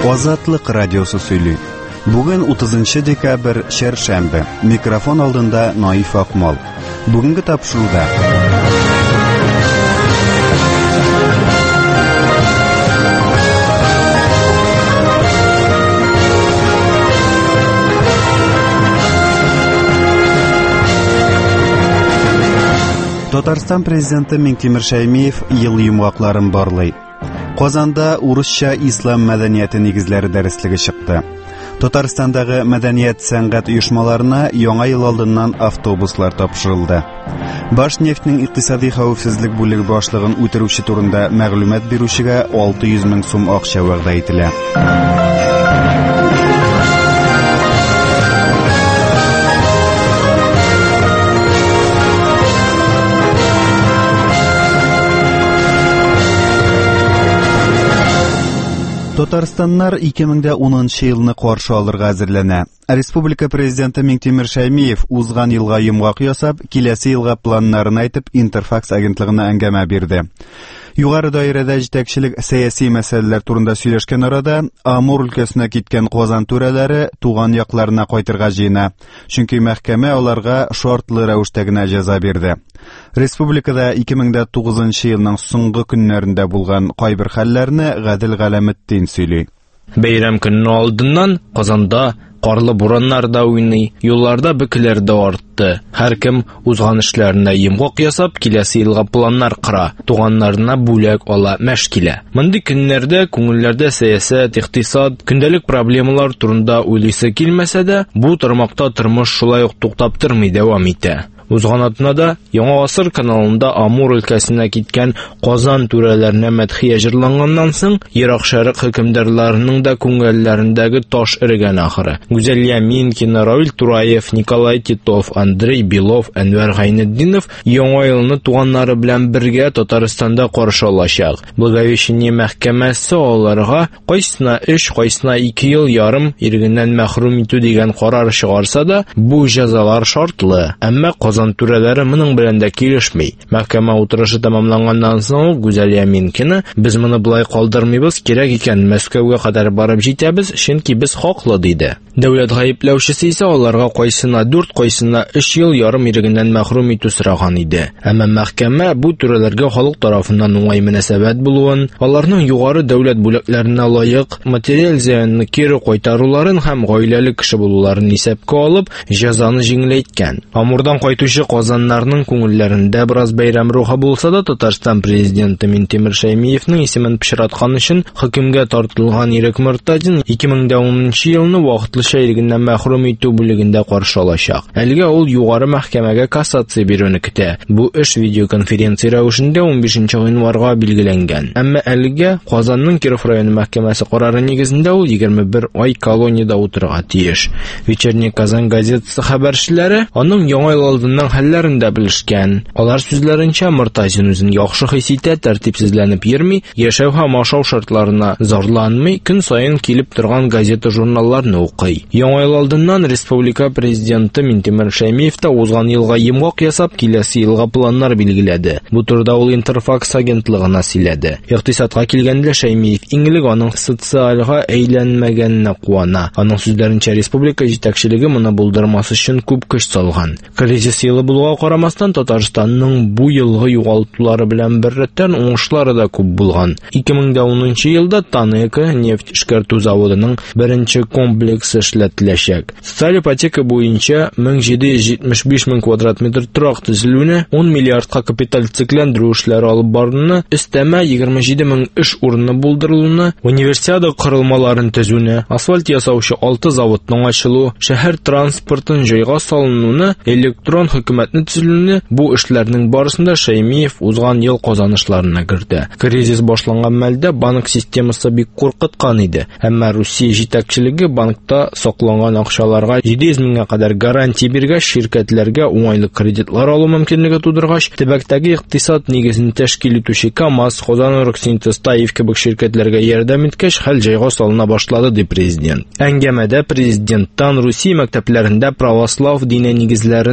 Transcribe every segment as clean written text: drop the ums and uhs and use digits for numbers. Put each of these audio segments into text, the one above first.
Азатлык радиосы сөйли. Бүген 30 декабрь шәршәмбе. Микрофон алдында Наиф Акмал. Бүгенге тапшыруда Татарстан президенты Минтимер Шәймиев ел йомгакларын барлый. Казанда урысча ислам мәдәнияте нигезләре дәреслеге чыкты. Татарстандагы мәдәният сәнгать оешмаларына яңа ел алдыннан автобуслар тапшырылды. Башнефтьнең икътисади хәвефсезлек бүлеге башлыгын үтерүче турында мәгълүмат бирүчегә 600 мең сум акча вәгъдә ителә. Татарстаннар 2010 елны каршы алырга әзерләнә. Республика президенты Минтимер Шәймиев узган елга йомгак ясап, киләсе елга планнарын әйтеп, Интерфакс агентлыгына әңгәмә бирде. Югары даирәдә җитәкчелек сәяси мәсьәләләр турында сөйләшкән арада, Амур өлкәсенә киткән Казан түрәләре туган якларына кайтырга җыена. Чөнки мәхкәмә аларга шартлы рәвештә генә җәза бирде. Республикада 2009 елның соңгы көннәрендә булган кайбер хәлләрне Гадел Галәметдин сөйли. Бәйрәм көнне алдыннан Казанда карлы бураннар да уйный, юлларда бөкеләр дә артты. Һәркем узган эшләренә йомгак ясап, киләсе елга планнар кыра, туганнарына бүләк ала, мәш килә. Мондый көннәрдә күңелләрдә сәясәт, икътисад, көндәлек проблемалар турында уйлыйсы килмәсә дә, бу тармакта тормыш шулай ук туктап тормый, дәвам итә. Узган атнада Яңа Гасыр каналында Амур өлкәсенә киткән Казан түрәләренә мәдхия җырланганнан соң, Ирак Шәрык хөкемдарларының да күңелләрендәге таш эрегән ахыры. Гүзәл Яминкин, Равил Тураев, Николай Титов, Андрей Белов, Әнвәр Гайнетдинов яңа елны туганнары белән бергә Татарстанда каршы алачак. Благовещение мәхкәмәсе аларга кайсына 3, кайсына 2 ел ярым ирегеннән мәхрүм итү дигән карар чыгарса да, бу җәзалар шартлы. Әмма Казан түрәләре моның белән дә килешми. Мәхкәмә утырышы тәмамланганнан соң Гүзәл Яминкина, без моны булай калдырмыйбыз, кирәк икән Мәскәүгә кадәр барып җитәбез, чөнки без хаклы диде. Дәүләт гаепләүчесе исә аларга кайсына 4, кайсына 3 ел ярым ирегеннән мәхрүм итү сораган иде. Әмма мәхкәмә бу түрәләргә халык тарафыннан уңай мөнәсәбәт булуын, аларның югары дәүләт бүләкләренә лаек материаль зыянны кире кайтаруларын һәм гаиләле кеше булуларын исәпкә алып, җәзаны җиңеләйткән. Амурдан кайтучы казаннарның күңелләрендә бераз бәйрәм рухы булса да, Татарстан президенты Минтимер Шәймиевның исемен пычраткан өчен хөкемгә тартылган Ирек Мортазин 2010 елны вакытлыча ирегеннән мәхрүм итү бүлегендә каршы алачак. Әлегә ул югары мәхкәмәгә кассация бирүне көтә. Бу эш видеоконференция рәвешендә 15 гыйнварга билгеләнгән. Әмма әлегә Казанның Киров районы мәхкәмәсе карары нигезендә ул 21 ай колониядә утырырга тиеш. Вечерний Казан газетасы хәбәрчеләре аның яңа ел алдыннан хәлләрендә белешкән. Алар сүзләренчә, Мортазин үзен яхшы хис итә, тәртипсезләнеп йөрми, яшәү һәм ашау шартларына зарланмый, көн саен килеп торган газета-журналларны укый. Яңа ел алдыннан республика президенты Минтимер Шәймиев та узган елга йомгак ясап, киләсе елга планнар билгеләде. Бу турыда ул Интерфакс агентлыгына сөйләде. Икътисадка килгәндә Шәймиев иңелек аның социальга әйләнмәгәненә куана. Аның сүзләренчә, республика җитәкчелеге моны булдырмас өчен күп көч салган. Кризис елы булуга карамастан, Татарстанның бу елгы югалтулары белән беррәттән уңышлары да күп булган. 2010 елда Танека нефть эшкәртү заводының беренче комплексы эшләтеләчәк. Социаль ипотека буенча 1775 мең квадрат метр торак төзелүне, 10 миллиардка капиталь цикләндерү эшләре алып баруны, өстәмә 27 мең эш урыны булдырылуны, универсиада корылмаларын төзүне, асфальт ясаучы 6 заводның ачылу, шәһәр транспортын җайга салынуны, электрон хөкүмәтне төзелүне, бу эшләрнең барысында Шәймиев узган ел казанышларына керде. Кризис башланган мәлдә банк системасы бик куркыткан иде. Әмма Русия җитәкчелеге банкта сакланган акчаларга 700 меңгә кадәр гарантия биргәч, ширкәтләргә уңайлы кредитлар алу мөмкинлеге тудыргач, төбәктәге икътисад нигезен тәшкил итүче КАМАЗ, Казан-Оргсинтез, Таиф кебек ширкәтләргә ярдәм иткәч, хәл җайга салына башлады, ди президент. Әңгәмәдә президенттан Русия мәктәпләрендә православ дине нигезләрен укыту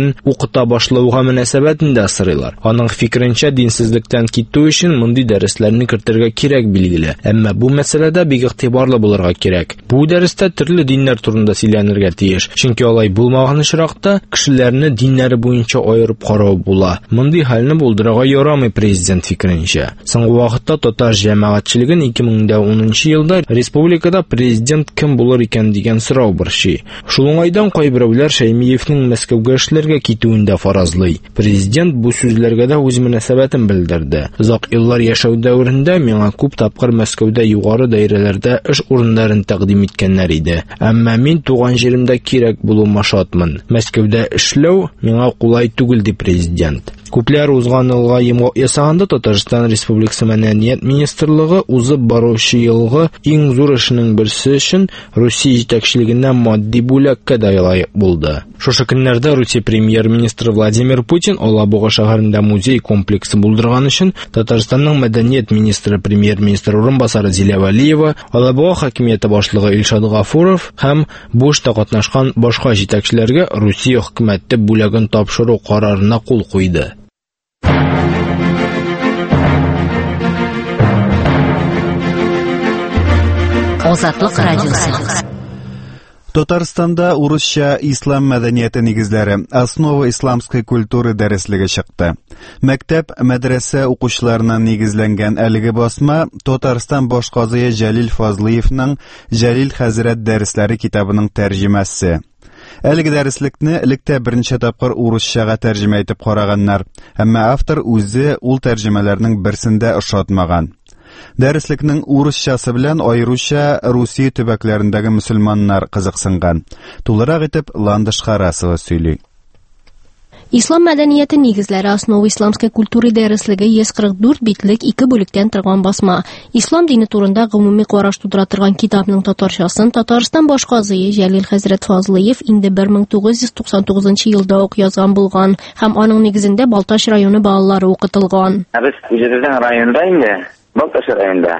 укыта башлауга мөнәсәбәтендә сорыйлар. Аның фикеренчә, динсезлектән китү өчен мондый дәресләрне кертергә кирәк билгеле. Әмма бу мәсьәләдә бик игътибарлы булырга кирәк. Бу дәрестә төрле диннәр турында сөйләнергә тиеш. Чөнки алай булмаган очракта кешеләрне диннәре буенча аерып карау була. Мондый хәлне булдырырга ярамый президент фикеренчә. Соңгы вакытта татар җәмәгатьчелеген 2010 елда республикада президент кем булыр икән дигән сорау борчый. Шул уңайдан кайберәүләр Шәймиевнең Мәскәүгә эшләргә китүендә фаразлый. Президент бу сүзләргә дә үз мөнәсәбәтен белдерде. Озак еллар яшәү дәверендә миңа күп тапкыр Мәскәүдә югары даирәләрдә эш урыннарын тәкъдим иткәннәр иде. Әмма мин туган җиремдә кирәк булуыма шатмын. Мәскәүдә эшләү миңа кулай түгел, ди президент. Күпләр узган елга йомгак ясаганда Татарстан Республикасы Мәдәният министрлыгы узып баручы елгы иң зур эшенең берсе өчен Русия җитәкчелегеннән матди бүләккә дә лаек булды. Шушы көннәрдә Русия премьер-министры Владимир Путин Алабуга шәһәрендә музей комплексы булдырган өчен Татарстанның Мәдәният министры премьер-министр урынбасары Зилә Вәлиева, Алабуга хакимияте башлыгы Илшат Гафуров һәм бу эштә катнашкан башка җитәкчеләргә Русия хөкүмәте бүләген тапшыру карарына кул куйды. Азатлык радиосы. Татарстанда урысча ислам мәдәнияте нигезләре, основа исламской культуры дәреслеге чыкты. Мәктәп, мәдрәсә укучыларына нигезләнгән әлеге басма Татарстан башказые Җәлил Фазлыевның Җәлил хәзрәт дәресләре китабының тәрҗемәсе. Әлеге дәреслекне электә беренче тапкыр урысчага тәрҗемә итеп караганнар, әмма автор үзе ул тәрҗемәләрнең берсендә ошатмаган. Дәреслекнең урысчасы белән аеруча Русия төбәкләрендәге мөселманнар кызыксынган. Тулырак итеп Ландыш Харасова сөйли. Ислам мәдәнияте нигезләре основа исламской культуры дәреслеге 144 битлек 2 бүлектән торган басма. Ислам дине турында гомуми караш тудыра торган китапның татарчасын Татарстан башказые Җәлил хәзрәт Фазлыев инде 1999 елда ук язган булган һәм аның нигезендә Балтач районы балалары укытылган. Без үзебезнең районда инде Балтач районында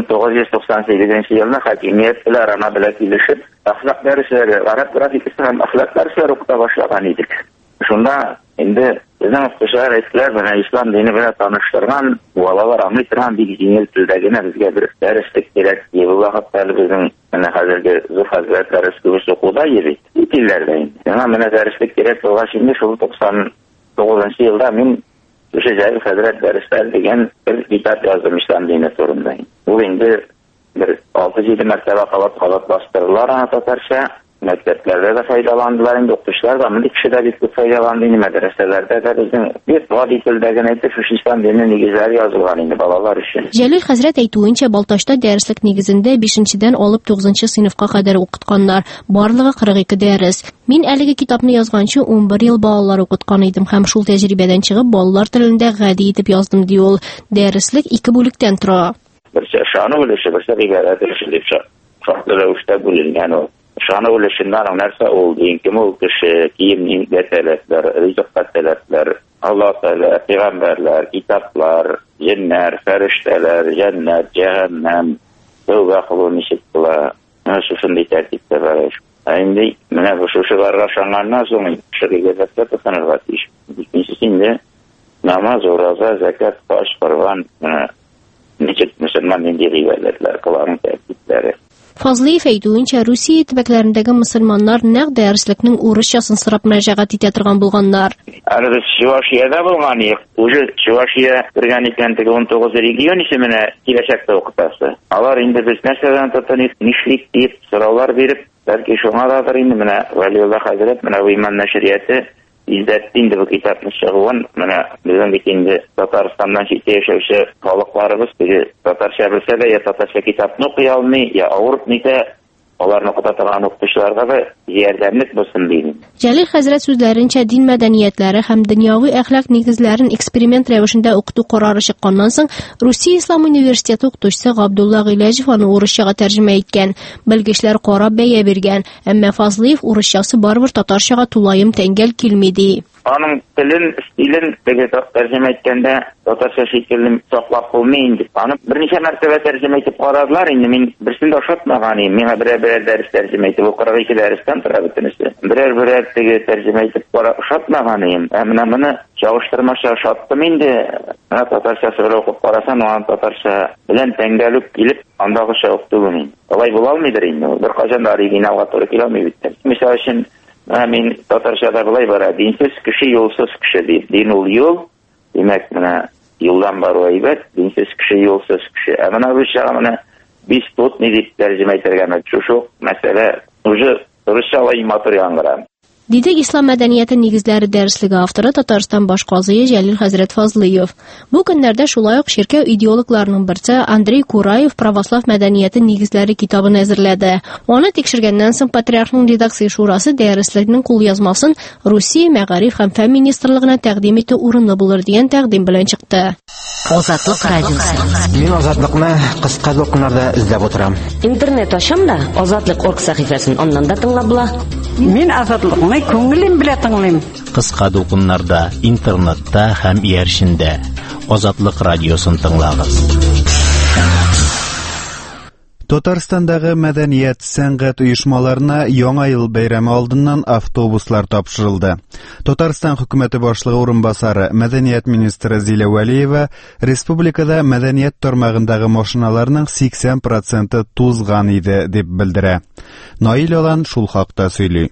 1998 елда хакимият белән ана белән килешеп әхлак дәресләре, гарәп графикасы һәм әхлак дәресләре укыта башлаган идек. Шунда инде безнең укучылар әйткәләр белән ислам дине белән таныштырган, балалар аңлый торган бик җиңел телдә генә безгә бер дәреслек кирәк. Бу вакытта безнең менә хәзерге зур хәзрәт дәрес укуда йөри. Итилләрдә инде. Менә дәреслек кирәк булгач инде шул 99 елда мин Җәлил хәзрәт дәресләре дигән бер китап яздым ислам дине турында. Ул инде бер 6-7 мәртәбә калат бастырылар татарча. Мәктәпләрдә дә файдаландылар, инде укучылар да мондый кешеләр бик күп файдаланды, мәдрәсәләрдә дә безнең бик гади телдәге әйтеп ислам дине нигезләре язылган инде балалар өчен. Җәлил хәзрәт әйтүенчә, Балтачта дәреслек нигезендә 5-дән алып 9 сыйныфка кадәр укытканнар, барлыгы 42 дәрес. Мин әлеге китапны язганчы 11 ел балалар укыткан идем һәм шул тәҗрибәдән чыгып балалар телендә гади итеп яздым ди ул. Дәреслек 2 бүлектән тора. Берсе шаны белеше, берсе гайрәт белеше дип шартлы рәвештә бүленгән ул. Шаны үлешеннән нәрсә ул дигән ул кеше киемнең дәтәләтләр, ризык дәтәләтләр, Аллаһ Тәгалә, пәйгамбәрләр, китаплар, җеннәр, фәрештәләр, җәннәт, җәһәннәм, тәүбә кылу ничек була, шушындый тәртиптә бар. Инде менә бу шушыларга шаңганнан соң кешегә дәтә тотынырга тиеш. Икенчесе инде намаз, ураза, закат, хаж, корбан, ничек мөселман инде ривәятләр кылган тәртипләре. Фазлыев әйтүенчә, Русия төбәкләрендәге мөселманнар нәкъ дәреслекнең урысчасын сорап мөрәҗәгать итә торган булганнар. Әле без Чувашиядә булган идек. Уже Чувашия бергән икән 19 регион исеменә киләчәктә укытасы. Алар инде без нәрсәдән тотынып, нишлик дип сораулар биреп, бәлки шуңа дадыр инде менә Вәлиулла хәзрәт менә Иман нәшрияты издәтте инде бу китапны чыгуын. Менә безнең бит инде Татарстаннан читтә яшәүче халыкларыбыз татарча белсә дә, я татарча китапны укый алмый, я авырып нитә, аларны укыта торган укытучыларга да ярдәмлек булсын дидем. Җәлил хәзрәт сүзләренчә, дин мәдәниятләре һәм дөньяви әхлак нигезләрен эксперимент рәвешендә укыту карары чыкканнан соң Русия Ислам университеты укытучысы Габдулла Гыйләҗев аны урысчага тәрҗемә иткән. Белгечләр карап бәя биргән, әмма Фазлыев урысчасы барыбер татарчага тулаем тәңгәл килми ди. Аның телен, стилен тәрҗемә иткәндә татарча шикелле саклап булмый инде. Аны берничә мәртәбә тәрҗемә итеп карадылар, инде мин берсен дә ошатмаган идем. Миңа берәр дәрес тәрҗемә итеп, 42 дәрестән тора бөтенесе. Берәр тәрҗемә итеп ошатмаган идем. Менә моны чагыштырмача ошаттым инде. Татарча сөйләп укып карасам, аны татарча белән тәңгәлүк килеп, андагыча ук түгел. Алай була алмыйдыр инде. Бер кайчан да оригиналга туры килә алмый бит. Мисал өчен мин татарчада булай бара, динсез кеше, юлсыз кеше дип. Дин ул юл, димәк менә юлдан бару әйбәт, динсез кеше, юлсыз кеше. Менә русчага менә бистотный дип тәрҗемә итәргә шушы мәсьәлә уже русча алай матур яңгыра. Диде ислам мәдәнияте нигезләре дәреслеге авторы Татарстан баш казые Җәлил хәзрәт Фазлыев. Бу көннәрдә шулай ук ширкәү идеологларының берсе Андрей Кураев православ мәдәнияте нигезләре китабын әзерләде. Аны тикшергәннән соң Патриархның редакция шурасы дәреслекнең кулъязмасын Русия Мәгариф һәм фән министрлыгына тәкъдим итү урынлы булыр дигән тәкъдим белән чыкты. Азатлык радиосы. Мин азатлыкны кыска докумнарда эзләп утырам. Интернет ашам да Азатлык.орг сәхифәсен аннан да тыңлап була. Мин азатлыкны күңелем белән тыңлыйм. Кыска докумнарда, интернетта һәм ияршендә Азатлык радиосын тыңлагыз. Татарстандагы мәдәният, сәнгать оешмаларына яңа ел бәйрәме алдыннан автобуслар тапшырылды. Татарстан хөкүмәте башлыгы урынбасары, мәдәният министры Зилә Вәлиева республикада мәдәният тармагындагы машиналарның 80% тузган иде дип белдерә. Наил Алан шул хакта сөйли.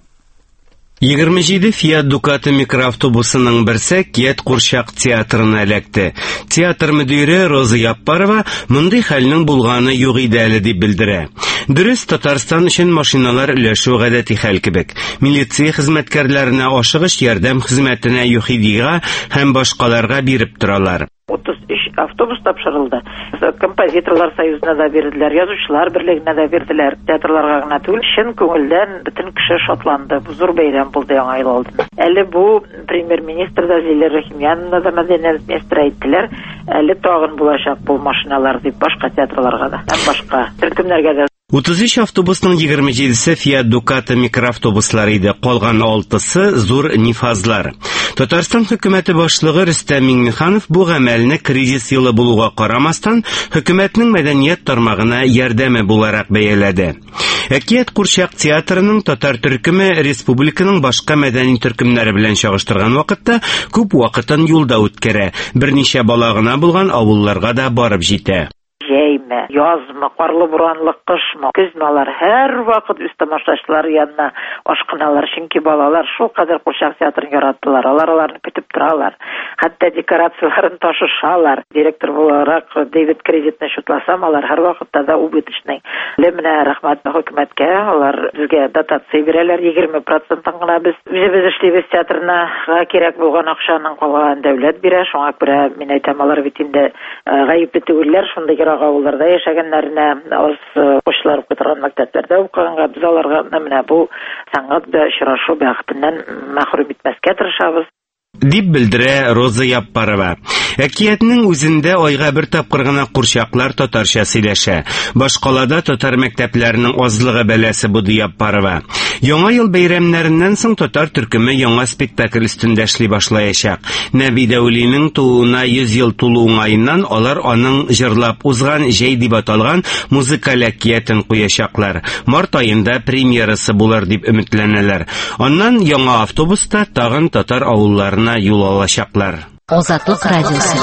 27 Fiat Ducati микроавтобусының берсе Кият Курчак театрына эләкте. Театр мөдире Роза Яппарова мондый хәлнең булганы юк иде әле дип белдерә. Дөрес, Татарстан өчен машиналар өләшү гадәти хәл кебек. Милиция хезмәткәрләренә ашыгыч ярдәм хезмәтенә ЮХИДИга һәм башкаларга биреп торалар. 33 автобус тапшырылды. Композиторлар союзына да бирделәр, язучылар берлегенә дә бирделәр. Театрларга гына түгел, чын күңелдән бөтен кеше шатланды. Бу зур бәйрәм булды яңа ел алдында. Әле бу премьер-министр да Зилә Рәхимянова да мәдәният министры әйттеләр. Әле тагын булачак бу машиналар дип башка театрларга да һәм башка төркемнәргә дә. 33 автобусның 27-се Fiat Ducati микроавтобуслары иде, калган 6-сы зур нифазлар. Татарстан хөкүмәте башлыгы Рөстәм Миңнеханов бу гамәлне кризис елы булуга карамастан хөкүмәтнең мәдәният тармагына ярдәме буларак бәяләде. Кият Курчак театрының татар төркеме республиканың башка мәдәни төркемнәре белән чагыштырган вакытта күп вакытын юлда үткәрә, берничә бала гына булган авылларга да барып җитә. Җәйме, язмы, карлы буранлы кышмы, көзмалар һәр вакыт үз тамашачылар янына ашкыналар, чөнки балалар шул кадәр Курчак театрын яраттылар, аларны көтеп торалар. Хәтта декорацияларын ташышалар. Директор буларак Дэвид Кредитны шутласам, алар һәр вакытта да убытышный. Менә рәхмәт хөкүмәткә, алар безгә дотация бирәләр 20% гына без эшлибез театрына кирәк булган акчаның калган дәүләт бирә. Шуңа күрә мин әйтәм, алар бит инде гаепле түгелләр, шундый авылларда яшәгәннәренә аз кушлар укытырган мәктәпләрдә укыганга без аларга менә бу сәнгать белән очрашу бәхетеннән мәхрүм итмәскә тырышабыз. Дип белдерә Роза Яппарова. Әкиятның үзендә айга бер тапкыр гына Курчаклар татарча сөйләшә. Башкалада татар мәктәпләренең азлыгы бәләсе бу ди Яппарова. Яңа ел бәйрәмнәреннән соң татар төркеме яңа спектакль өстендә эшли башлаячак. Нәби Дәүлинең тууына 100 ел тулу уңаеннан алар аның җырлап узган җәй дип аталган музыкаль әкиятен куячаклар. Март аенда премьерасы булыр дип өметләнәләр. Аннан яңа автобуста тагын татар авылларына юл алачаклар. Азатлык радиосы.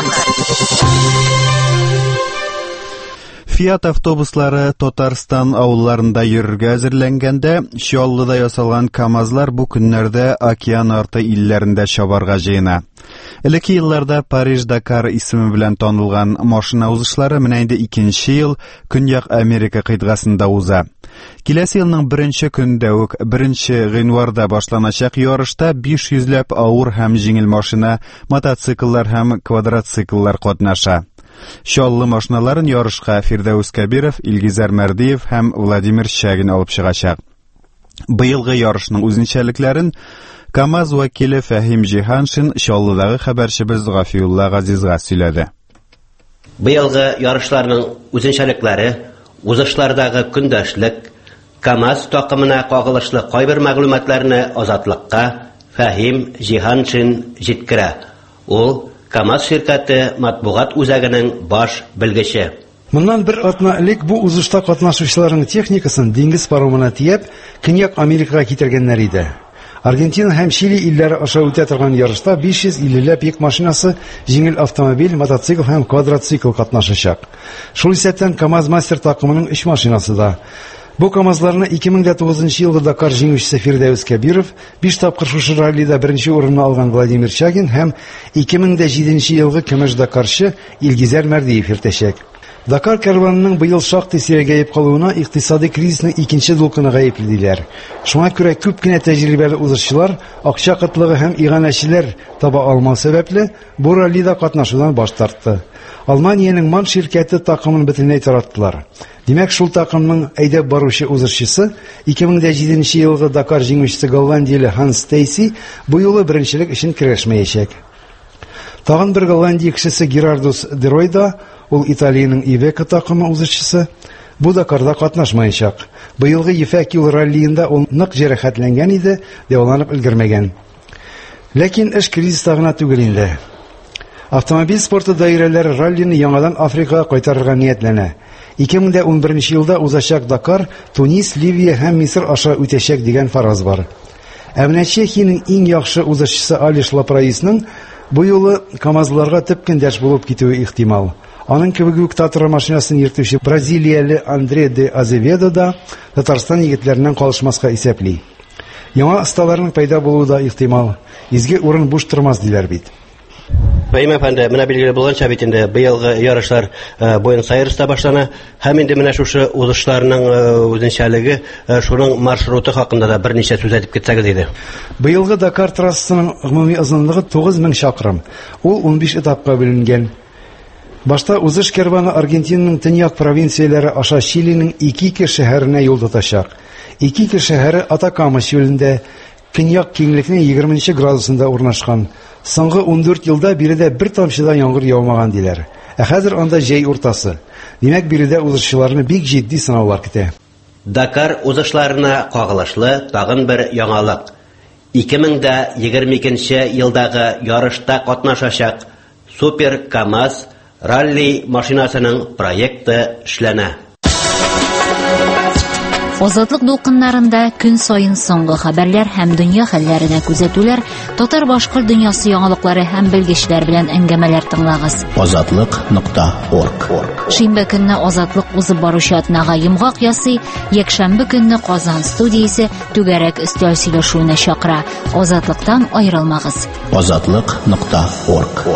Fiat автобуслары Татарстан авылларында йөрергә әзерләнгәндә, Чаллыда ясалган КАМАЗлар бу көннәрдә океан арты илләрендә чабарга җыена. Элекке елларда Париж-Дакар исеме белән танылган машина узышлары менә инде 2нче ел Көньяк Америка кыйтгасында уза. Киләсе елның 1нче көндә үк 1нче гыйнварда башланачак ярышта 500ләп авыр һәм җиңел машина, мотоцикллар һәм квадроцикллар катнаша. Чаллы машиналарын ярышка Фирдәүс Кәбиров, Илгизар Мәрдиев һәм Владимир Щагин алып чыгачак. Быелгы ярышның үзенчәлекләрен КАМАЗ вәкиле Фәһим Җиһаншин Чаллыдагы хәбәрчебез Гафиулла Газизга сөйләде. Быелгы ярышларның үзенчәлекләре, узышлардагы көндәшлек, КАМАЗ такымына кагылышлы кайбер мәгълүматларны Азатлыкка Фәһим Җиһаншин җиткерә. Ул КАМАЗ ширкәте матбугат үзәгенең баш белгече. Моннан бер атна элек бу узышта катнашучыларның техникасын диңгез паромына тиеп, Көньяк Америкага китергәннәр иде. Аргентина һәм Чили илләре аша үтә торган ярышта 550 йөк машинасы, җиңел автомобиль, мотоцикл һәм квадроцикл катнашачак. Шул исәптән КАМАЗ мастер такымының 3 машинасы да. Бу КАМАЗларны 2009 елда Дакар җиңүчесе Фирдәүс Кәбиров, 5 тапкыр шушы раллида беренче урынны алган Владимир Чагин һәм 2007 елгы көмеш Дакарчы Илгизәр Мәрдиев йөртәчәк. Дакар кәрванының быел шактый сирәгәеп калуына икътисади кризисның икенче дулкыны гаепле диләр. Шуңа күрә күп кенә тәҗрибәле узышчылар акча кытлыгы һәм иганәчеләр таба алмау сәбәпле бу раллида катнашудан баш тартты. Алманиянең МАН ширкәте такымын бөтенләй тараттылар. Димәк, шул такымның әйдәп баручы узышчысы 2007 елгы Дакар җиңүчесе голландияле Ханс Стейси бу юлы беренчелек өчен көрәшмәячәк. Тагын бер голландия кешесе Герардус Деройда, ул Италиянең Ивека такымы узышчысы, бу Дакарда катнашмаячак. Быелгы Ефәк юл раллиенда ул нык җәрәхәтләнгән иде, дәваланып өлгермәгән. Ләкин эш кризиста гына түгел инде. Автомобиль спорты даирәләре раллины яңадан Африкага кайтарырга ниятләнә. 2011 елда узачак Дакар Тунис, Ливия һәм Мисыр аша үтәчәк дигән фараз бар. Ә менә Чехиянең иң яхшы узышчысы Алиш Лапраисның бу юлы КАМАЗларга төп көндәш булып китүе ихтимал. Аның кебек үк Татар машинасын йөртүче бразилияле Андре де Азеведо да Татарстан егетләреннән калышмаска исәпли. Яңа осталарның пайда булуы да ихтимал. Изге урын буш тормас диләр бит. Фәһим әфәнде, менә билгеле булганча бит инде быелгы ярышлар Буэнос Айреста башлана, һәм инде менә шушы узышларның үзенчәлеге, шуның маршруты хакында да берничә сүз әйтеп китсәгез иде. Быелгы Дакар трассасының гомуми озынлыгы 9000 чакрым. Ул 15 этапка бүленгән. Башта узыш кәрваны Аргентинаның төньяк провинцияләре аша Чилинең Икике шәһәренә юл тотачак. Икике шәһәре Атакама чүлендә, көньяк киңлекнең 20 градусында урнашкан. Соңгы 14 елда биредә бер тамчыдан яңгыр яумаган диләр. Ә хәзер анда җәй уртасы. Димәк, биредә узышчыларны бик җитди сынаулар көтә. Дакар узышларына кагылышлы тагын бер яңалык. 2022 елдагы ярышта катнашачак Супер КАМАЗ ралли машинасының проекты эшләнә. Азатлык дулкыннарында көн сайын соңгы хәбәрләр һәм дөнья хәлләренә күзәтүләр, татар-башкорт дөньясы яңалыклары һәм белгечләр белән әңгәмәләр тыңлагыз. Азатлык.орг. Шимбә көнне Азатлык узып баручы атнага йомгак ясый, якшәмбе көнне Казан студиясе түгәрәк өстәл сөйләшүенә чакыра. Азатлыктан аерылмагыз. Азатлык.орг.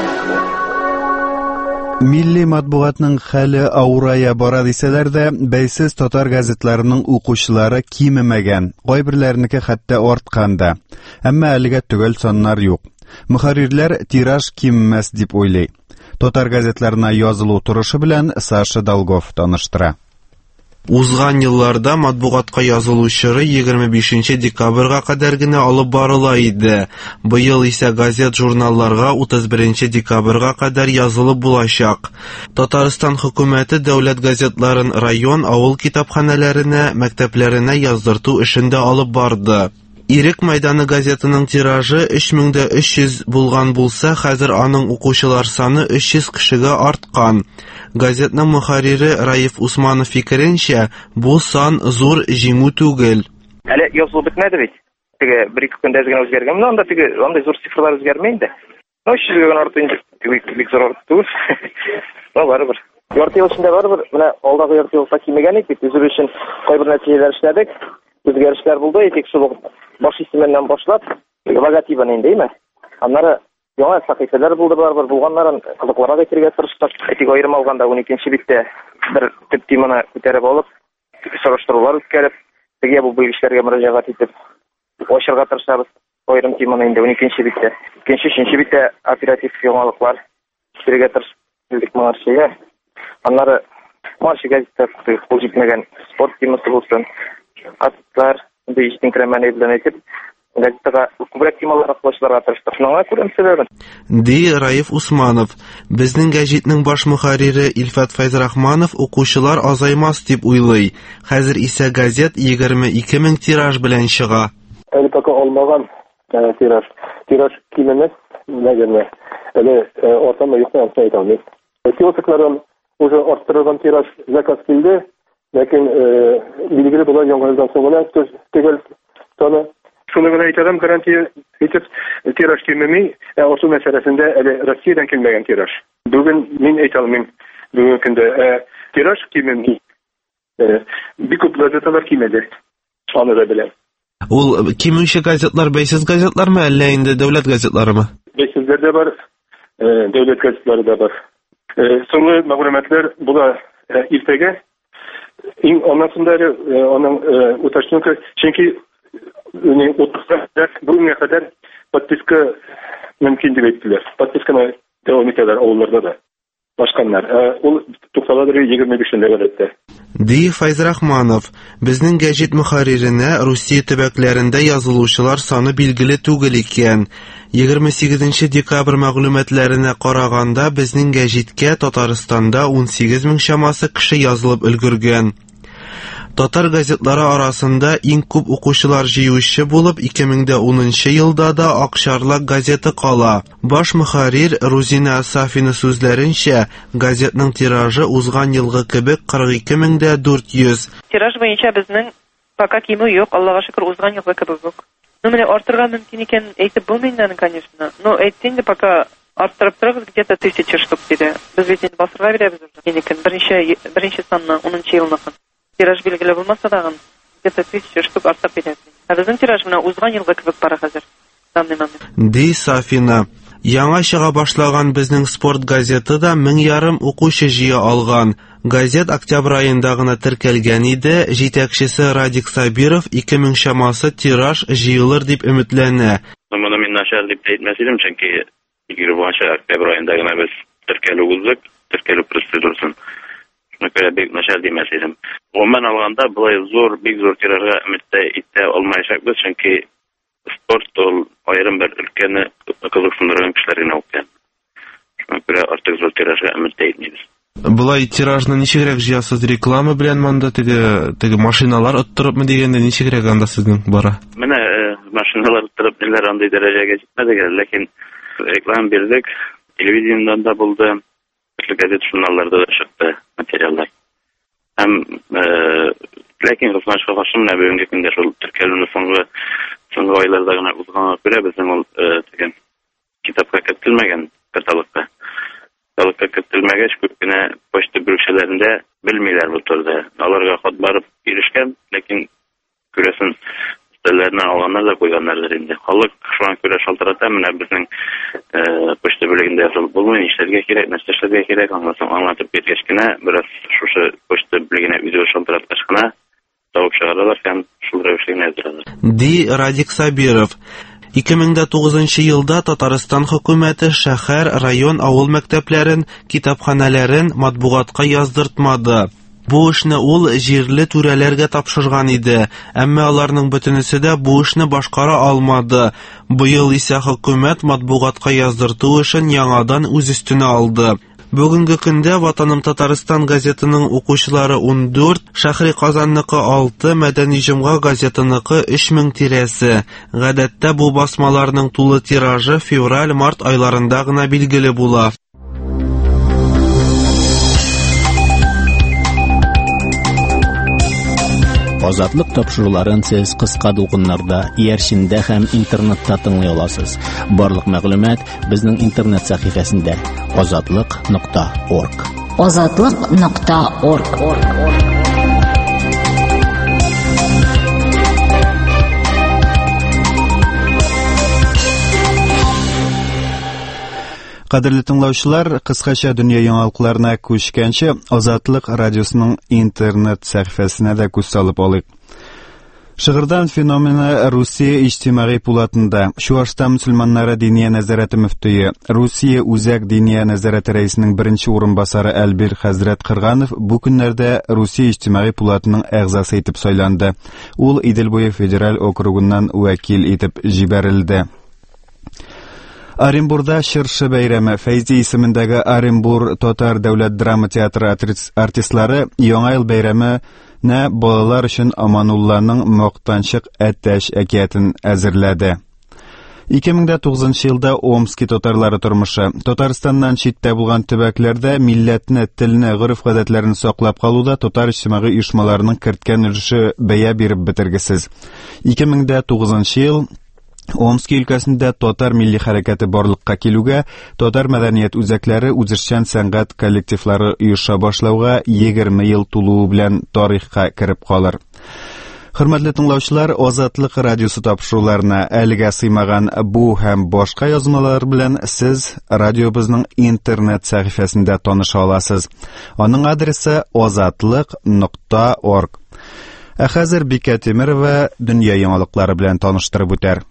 Милли матбугатның хәле авырая бара дисәләр дә, бәйсез татар газетларының укучылары кимемәгән, кайберләренеке хәтта арткан да. Әмма әлегә төгәл саннар юк. Мөхәррирләр тираж киммәс дип уйлый. Татар газетларына язылу турышы белән Саша Долгов таныштыра. Узган елларда матбугатка язылу чоры 25 декабрьгә кадәр генә алып барыла иде. Быел исә газет-журналларга 31 декабрьгә кадәр язылып булачак. Татарстан хөкүмәте дәүләт газетларын район, авыл китапханәләренә, мәктәпләренә яздырту эшендә алып барды. Ирек мәйданы газетының тиражы 3300 булган булса, хәзер аның укучылар саны 300 кешегә арткан. Газетның мөхәррире Раиф Усманов фикеренчә, бу сан зур җиңү түгел. Әле язылу бетмәде бит. Теге 1-2 көндә генә үзгәргән. Менә анда теге андай зур цифрлар үзгәрмәй инде. 300 генә артты инде. Бик зур түгел. Барыбер. Ярты ел эчендә барыбер, менә алдагы ярты елда кимәгән идек. Үзебез өчен кайбер нәтиҗәләр эшләдек. Үзгәрешләр булды. Тик шул баш исеменнән башлап, логотипын индеме? Аннары яңа сәхифәләр булды, барыбер булганнарын кызыкларга әйтергә тырыштык. Әйтик, аерым алганда 12нче биттә бер төп теманы күтәреп алып, сораштырулар үткәреп, теге бу белгечләргә мөрәҗәгать итеп, ачырга тырышабыз. Аерым теманы инде 12нче биттә. 2нче биттә оператив яңалыклар китерергә тырыштык моңарчыга. Аннары марш газетта кул җитмәгән спорт темасы булсын. Атлар Бейҗтинкрәмәне белән әйтеп, газетага күбрәк темалар атлашларга тырыштык. Шуңа күрә мәсьәләләр. Ди Раиф Усманов. Безнең гәҗитнең баш мөхәррире Илфат Файзрахманов укучылар азаймас дип уйлый. Хәзер исә газет 22 000 тираж белән чыга. Әлбәттә алмаган Тираж кимемес, наверное, или ортама юкны антнайт алмайм. Киосклардан уже арттырылган тираж заказ килде, ләкин билгеле була яңгырдан соң гына төгәл таны. Шуны гына әйтәм, гарантия итеп тираж кимеми, ошол мәсьәләсендә әле Россиядән килмәгән тираж. Бүген мин әйтә алмыйм, бүген көндә тираж кимеми. Бик күп газеталар кимәде. Аны да беләм. Ул кимүче газетлар бәйсез газетлармы, әллә инде дәүләт газетларымы? Бәйсезләр дә бар, дәүләт газетлары да бар. Соңгы мәгълүматлар була иртәгә. Иң аннан аның уташчылыгы, чөнки бүгенгә кадәр подписка мөмкин дип әйттеләр. Подписканы дәвам итәләр авылларда да. Башканнар. Ул тукталадыр 25-нче гадәттә. Ди Файз Рахманов, безнең гәҗит мөхәрриренә Русия төбәкләрендә язылучылар саны билгеле түгел икән. 28 декабрь мәгълүматларына караганда безнең гәҗиткә Татарстанда 18 мең чамасы кеше язылып өлгергән. Татар газетлары арасында иң күп укучылар җыючы булып 2010 елда да Акчарлак газеты кала. Баш мөхәррир Рузина Сафина сүзләренчә, газетның тиражы узган елгы кебек 42400. Тираж буенча безнең пока кимү юк, Аллага шөкер, узган елгы кебек юк. Менә артырга мөмкин икән әйтеп булмыйнан, конечно. Но әйтсәң пока арттырып торыгыз где-то 1000 штук диде. Без бит инде басырга бирәбез уже. Беренче санны 10 елныкын. Тираж билгеле булмаса да, где-то 1000 штук артып бирәбез. Безнең тираж менә узган елгы кебек бара хәзер. Ди Сафина. Яңа чыга башлаган безнең спорт газеты да 1500 укучы җыя алган. Газет октябрь айында гына теркәлгән иде. Җитәкчесе Радик Сабиров 2000 чамасы тираж җыелыр дип өметләнә. Моны мин начар дип әйтмәс идем, чөнки 20 октябрь айында гына без теркәлү уздык, теркәлү процедурасын. Бик начар димәс идем. Гомумән алганда булай бик зур тиражга өметтә итә алмаячакбыз, чөнки спорт ул аерым бер өлкәне кызыксындырган кешеләр генә укыган. Шуңа күрә артык зур тиражга өметтә итмибез. Булай тиражны ничегрәк җыясыз, реклама белән монда теге машиналар оттырыпмы дигәндә ничегрәк анда сезнең бара? Менә машиналар оттырып ниләр андый дәрәҗәгә җитмәде, ләкин реклама бирдек, телевидениедән да булды, газет журналларда да чыкты материаллар. Ләкин кызганычка каршы менә бүгенге көндә шул теркәлүне соңгы айларда гына узганга күрә безнең ул китапка кертелмәгән каталогка. Каталогка кертелмәгәч, күп кенә почта бүлекчәләрендә белмиләр бу турыда. Аларга хат барып ирешкән, ләкин күрәсен өстәлләренә алганнар да куйганнардыр инде. Халык шуңа күрә шалтырата, менә безнең почта бүлегендә язылып булмый, нишләргә кирәк, нәрсә эшләргә кирәк, аңлатып биргәч кенә, бераз шушы почта бүлегенә видео шалтыраткач кына табып чыгаралар һәм шул рәвешле генә язалар. Ди Радик Сабиров. 2009 елда Татарстан хөкүмәте шәһәр, район, авыл мәктәпләрен, китапханәләрен матбугатка яздыртмады. Бу эшне ул җирле түрәләргә тапшырган иде, әмма аларның бөтенесе дә бу эшне башкара алмады. Быел исә хөкүмәт матбугатка яздырту эшен яңадан үз өстенә алды. Бүгенге көндә Ватаным Татарстан газетының укучылары 14, Шәһри Казанныкы 6, Мәдәни җомга газетыныкы 3000 тирәсе. Гадәттә бу басмаларның тулы тиражы февраль-март айларында гына билгеле була. Азатлык тапшыруларын сез кыска дулкыннарда, иярчендә һәм интернетта тыңлый аласыз. Барлык мәгълүмат безнең интернет сәхифәсендә azatliq.org. azatliq.org. Кадерле тыңлаучылар, кыскача дөнья яңалыкларына күчкәнче Азатлык радиосының интернет сәхифәсенә дә күз салып алыйк. Шыгырдан феномены Русия иҗтимагый пулатында. Чуашстан мөселманнары диния нәзарәте мөфтие, Русия үзәк диния нәзарәте рәисенең беренче урынбасары Әлбир хәзрәт Кырганов бу көннәрдә Русия иҗтимагый пулатының әгъзасы итеп сайланды. Ул Иделбуе федераль округыннан вәкил итеп җибәрелде. Оренбурда Чыршы бәйрәме Фәйзи исемендәге Оренбур Татар дәүләт драма театры артистлары яңа ел бәйрәменә балалар өчен Аманулланың Мактанчык әтәч әкиятен әзерләде. 2009 елда Омский татарлары тормышы. Татарстаннан читтә булган төбәкләрдә милләтне, телне, гореф-гадәтләрен саклап калуда татар иҗтимагый оешмаларының керткән өлеше бәя биреп бетергесез. 2009 ел Омский өлкәсендә татар милли хәрәкәте барлыкка килүгә, татар мәдәният үзәкләре, үзешчән сәнгать коллективлары оеша башлауга 20 ел тулуы белән тарихка кереп калыр. Хөрмәтле тыңлаучылар, Азатлык радиосы тапшыруларына әлегә сыймаган бу һәм башка язмалар белән сез радиобызның интернет сәхифәсендә таныша аласыз. Аның адресы azatlyk.org. Ә хәзер Бикә Тимерова дөнья яңалыклары белән таныштырып үтәр.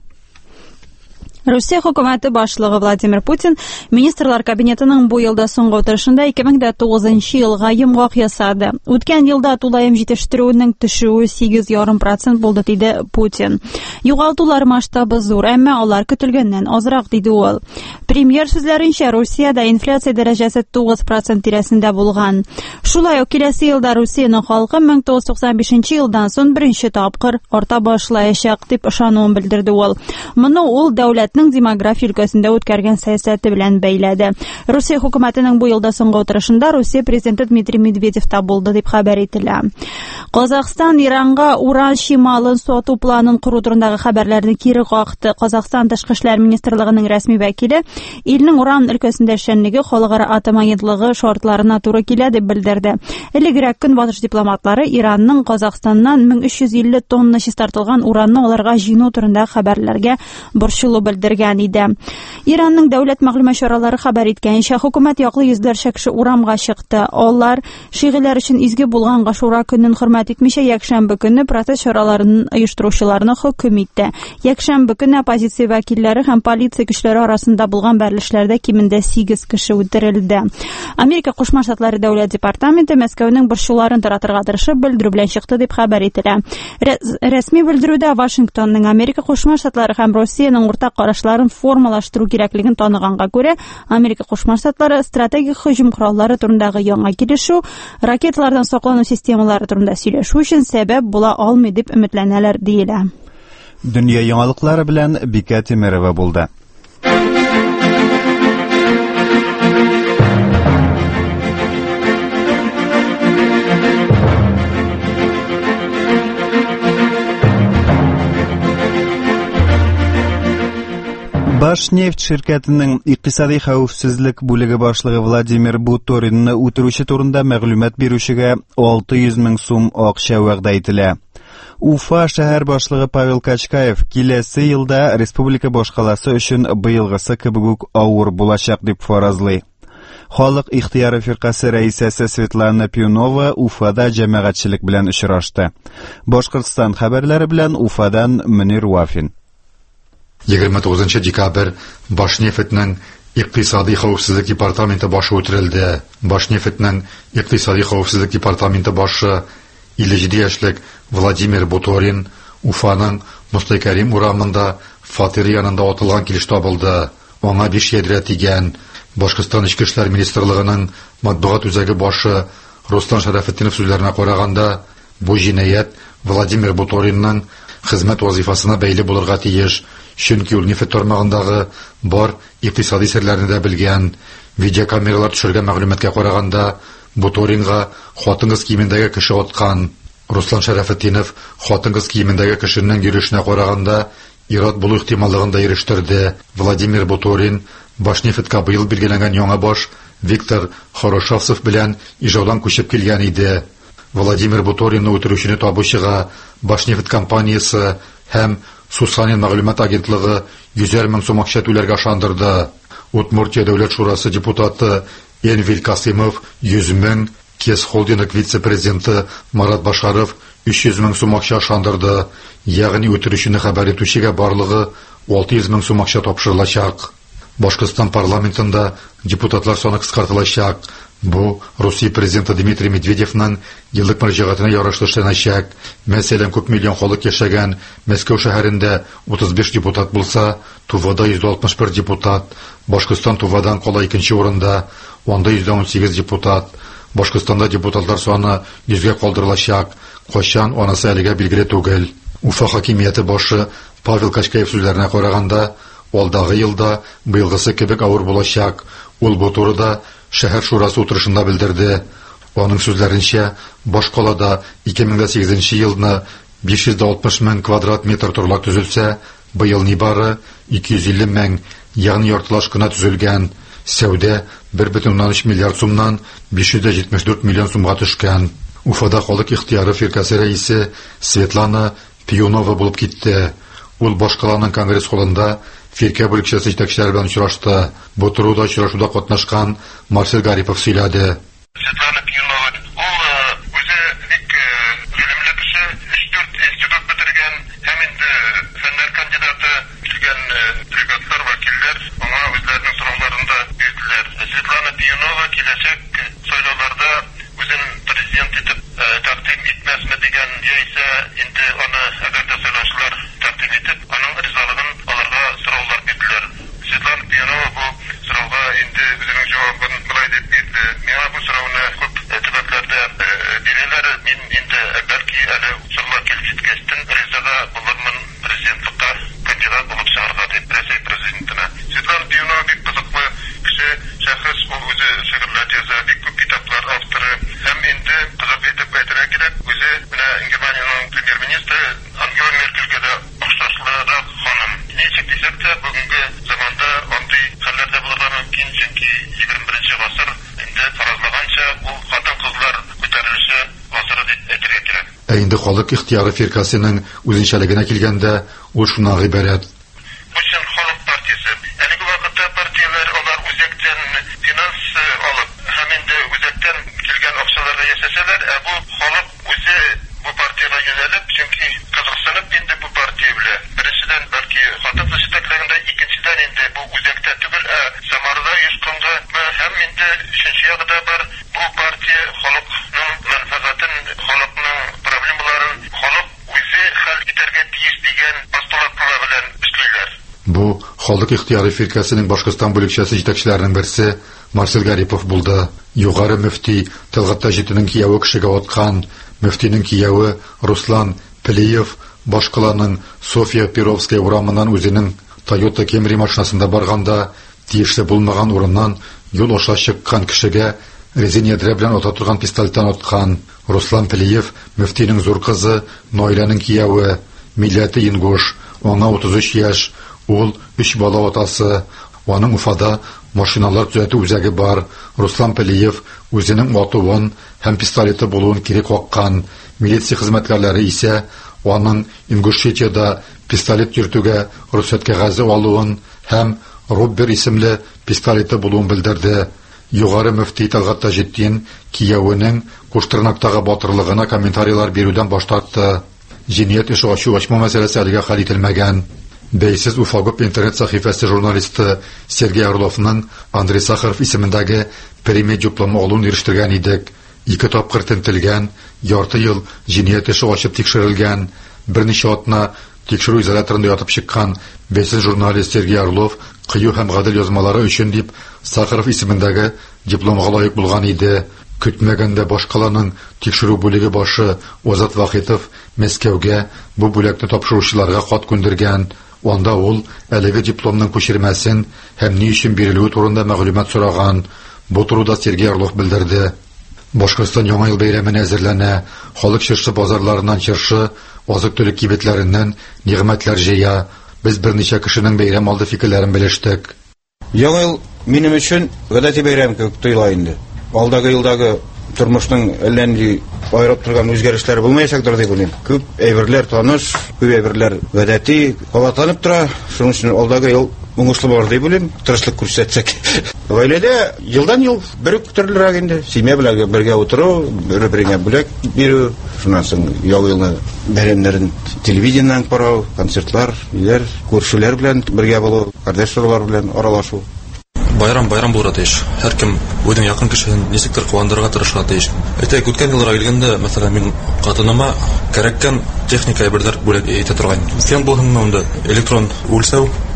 Русия хөкүмәте башлыгы Владимир Путин министрлар кабинетының бу елда соңгы утырышында 2009 елга йомгак ясады. Үткән елда тулаем җитештерүнең төшүе 8,5% булды диде Путин. Югалтулар масштабы зур, әмма алар көтелгәннән азрак диде ул. Премьер сүзләренчә, Русиядә инфляция дәрәҗәсе 9% тирәсендә булган. Шулай ук киләсе елда Русиянең халкы 1995 елдан соң беренче тапкыр арта башлаячак дип ышануын белдерде ул. Моны ул дәүләтнең демография өлкәсендә үткәргән сәясәте белән бәйләде. Русия хөкүмәтенең бу елда соңгы утырышында Русия президенты Дмитрий Медведев та булды дип хәбәр ителә. Казакстан Иранга уран шималын сату планын куру турындагы хәбәрләрне кире какты. Казакстан тышкы эшләр министрлыгының рәсми вәкиле илнең уран өлкәсендә эшчәнлеге халыкара атом агентлыгы шартларына туры килә дип белдерде. Элегрәк көнбатыш дипломатлары Иранның Казакстаннан 1350 тонна чистартылган уранны аларга җыйну турындагы хәбәрләргә борчылу белдергән иде. Иранның дәүләт мәгълүмат чаралары хәбәр иткәнчә, хөкүмәт яклы йөзләрчә кеше урамга чыкты. Алар шигыләр өчен изге булган Гашура көнен хөрмәт итмичә, якшәмбе көнне протест чараларын оештыручыларны хөкем итте. Якшәмбе көнне оппозиция вәкилләре һәм полиция көчләре арасында булган бәрелешләрдә кимендә 8 кеше үтерелде. Америка Кушма Штатлары дәүләт департаменты Мәскәүнең борчуларын таратырга тырышып белдерү белән чыкты дип хәбәр ителә. Рәсми белдерүдә Вашингтонның Америка Кушма Штатлары һәм Россиянең уртак карашларын формалаштыру кирәклеген таныганга күрә, Америка Кушма Штатлары стратегик һөҗүм кораллары турындагы яңа килешү, ракеталардан саклану системалары турында сөйләшү өчен сәбәп була алмый дип өметләнәләр диелә. Дөнья яңалыклары белән Бикә Тимерова булды. Башнефть ширкәтенең икътисади хәвефсезлек бүлеге башлыгы Владимир Буторинны үтерүче турында мәгълүмат бирүчегә 600 мең сум акча вәгъдә ителә. Уфа шәһәр башлыгы Павел Качкаев киләсе елда республика башкаласы өчен быелгысы кебек үк авыр булачак дип фаразлый. Халык ихтыяры фиркасы рәисәсе Светлана Пионова Уфада җәмәгатьчелек белән очрашты. Башкортстан хәбәрләре белән Уфадан Мөнир Вафин. 29 декабрь Башнефтьнең икътисади хәвефсезлек департаменты башы үтерелде. Башнефтьнең икътисади хәвефсезлек департаменты башы 57 яшьлек Владимир Буторин Уфаның Мустакәрим урамында фатир янында атылган килеш табылды. Аңа 5 ядрә тигән. Башкортстан Ичке эшләр министрлыгының матбугат үзәге башы Руслан Шәрәфетдинов сүзләренә караганда, бу җинаять Владимир Буторинның хезмәт вазифасына бәйле булырга тиеш. Чөнки ул нефть тармагындагы бар икътисади серләрне дә белгән. Видеокамералар төшергән мәгълүматкә караганда, Буторинга хатын-кыз киемендәге кеше аткан. Руслан Шәрәфетдинов хатын-кыз киемендәге кешенең йөрешенә караганда ират булу ихтималлыгын да ирештерде. Владимир Буторин Башнефтькә быел билгеләнгән яңа баш Виктор Хорошовцев белән Ижаудан күчеп килгән иде. Владимир Буторинны үтерүчене табучыга Башнефть компаниясе һәм Сусанин мәгълүмат агентлыгы 100 мең сум акча түләргә шандырды. Удмуртия дәүләт шурасы депутаты Энвил Касымов 100 мең, Кес холдинг вице-президенты Марат Башаров 300 мең сум акча шандырды. Ягъни үтерүчене хәбәр итүчегә барлыгы 600 мең сум акча тапшырылачак. Башкортстан парламентында депутатлар саны кыскартылачак. Бу Русия президенты Дмитрий Медведевның еллык мөрәҗәгатенә ярашлы эшләнәчәк. Мәсәлән, күп миллион халык яшәгән Мәскәү шәһәрендә 35 депутат булса, Тувада 161 депутат. Башкортстан Тувадан кала 2нче урында, анда 118 депутат. Башкортстанда депутатлар саны 100гә калдырылачак. Качан анысы әлегә билгеле түгел. Уфа хакимияте башы Павел Качкаев сүзләренә караганда, Алдагы елда быелгысы кебек авыр булачак. Ул бу турыда шәһәр шурасы утырышында белдерде. Аның сүзләренчә, башкалада 2008 елны 560 мең квадрат метр торлак төзелсә, быел нибары 250 мең, ягъни яртылаш кына төзелгән. Сәүдә 1,3 миллиард сумнан 574 миллион сумга төшкән. Уфада халык ихтыяры фиркасы рәисе Светлана Пионова булып китте. Ул башкаланың конгресс холлында фирка бүлекчәсе җитәкчеләре белән очрашты. Бу турыда очрашуда катнашкан Марсель Гарипов сөйләде. Светлана Пионова, ул үзе бик белемле кеше, 3-4 институт бетергән, һәм инде фәннәр кандидаты килгән делегатлар, вәкилләр аңа үзләренең сорауларын да бирделәр. Светлана Пионова киләчәк сайлауларда үзен президент итеп тәкъдим итмәсме дигән, яисә инде аны әгәр дә сайлаучылар тәкъдим итеп, аның ризалыгын алырга сораулар бирделәр. Светлана Пионова бу сорауга инде үзенең җавабын булай дип бирде. Миңа бу сорауны күп төбәкләрдә бирәләр. Мин инде бәлки әле сайлау килгәчтен ризага булырмын президентлыкка кандидат булып чыгарга дип Рәсәй президентына. Светлана Пионова бик кызыклы кеше, шәхес, ул үзе шигырьләр яза, бик күп китаплар авторы, һәм инде кызык итеп әйтергә кирәк, үзе менә Германиянең премьер-министры Ангела Меркельгә дә охшашлырак ханым. Ничек дисәк тә, бүгенге заманда андый хәлләрдә булырга мөмкин, чөнки 21 гасыр инде фаразлаганча ул хатын-кызлар күтәрелеше гасыры дип әйтергә кирәк. Ә инде халык ихтыяры фиркасының үзенчәлегенә килгәндә, ул шуңа гыйбарәт. Бүген халык партиясе, әлеге вакытта партияләр алар үзәктән финанс алып, һәм инде үзәктән килгән акчаларга яшәсәләр, бу халык үзе бу партияга юнәлеп, чөнки кызыксынып инде бу партия белән. Беренчедән бәлки хатын-кыз җитәклегендә, икенчедән инде бу үзәктә түгел, Самарда оешканга, һәм инде өченче ягда бар, бу партия халыкның мәнфәгатен, халыкның проблемаларын халык үзе хәл итәргә тиеш дигән постулатлар белән эшлиләр. Бу халык ихтыяры фиркасының Башкортстан бүлекчәсе җитәкчеләренең берсе Марсель Гарипов булды. Югары мөфти Талгат Таҗетдиннең кияве кешегә аткан, мөфтинең кияве Руслан Пелиев башкаланың София Перовская урамыннан үзенең Toyota Camry машинасында барганда, тиешле булмаган урыннан юл аша чыккан кешегә резин ядрә белән ата торган пистолеттан аткан. Руслан Пелиев мөфтинең зур кызы Нойланың кияве, милләте ингуш, аңа 33 яшь, ул 3 бала атасы. Аның Уфада машиналар төзәтү үзәге бар. Руслан Пелиев үзенең атуын һәм пистолеты булуын кире каккан. Милиция хезмәткәрләре исә аның Ингушетиядә пистолет йөртүгә рөхсәт кәгазе алуын һәм Роббер исемле пистолеты булуын белдерде. Югары мөфти Талгат Таҗетдин киявенең Куштырнактагы батырлыгына комментарийлар бирүдән баш тартты. Җинаять эше ачу-ачма мәсьәләсе әлегә хәл ителмәгән. Бәйсез Уфагоп интернет сәхифәсе журналисты Сергей Орловның Андрей Сахаров исемендәге премия дипломы алуын ирештергән идек. 2 тапкыр тентелгән, ярты ел җинаять эше ачып тикшерелгән, берничә атна тикшерү изоляторында ятып чыккан бәйсез журналист Сергей Орлов кыю һәм гадел язмалары өчен дип Сахаров исемендәге дипломга лаек булган иде. Көтмәгәндә башкаланың тикшерү бүлеге башы Озат Вахитов Мәскәүгә бу бүлекне тапшыручыларга хат күндергән. Анда ул әлеге дипломның күчермәсен һәм ни өчен бирелүе турында мәгълүмат сораган. Бу турыда Сергей Орлов белдерде. Башкортстан яңа ел бәйрәменә әзерләнә. Халык чыршы базарларыннан чыршы, азык-төлек кибетләреннән нигъмәтләр җыя. Без берничә кешенең бәйрәм алды фикерләрен белештек. Яңа ел минем өчен гадәти бәйрәм кебек тоела инде. Алдагы елдагы тормышның әллә нинди айрып торган үзгәрешләр булмаячактыр дип уйлыйм. Күп әйберләр таныш, күп әйберләр гадәти кабатланып тора. Шуның өчен алдагы ел уңышлы булыр дип уйлыйм. Тырышлык күрсәтсәк. Гаиләдә елдан ел бер күтәрелрәк инде. Семья белән бергә утыру, бер-береңә бүләк бирү, шуннан соң яңа елны бәйрәмнәрен телевидениедән карау, концертлар, ниләр, күршеләр белән бергә булу, кардәшләр белән аралашу. Байрам булырга тиеш. Һәркем үзенең якын кешесен ничектер куандырырга тырышырга тиеш. Әйтәйек, үткән елларга килгәндә, мәсәлән, мин хатыныма кәрәккән техника әйберләр бүләк итә торган. Фен булһынмы, электрон үлчәү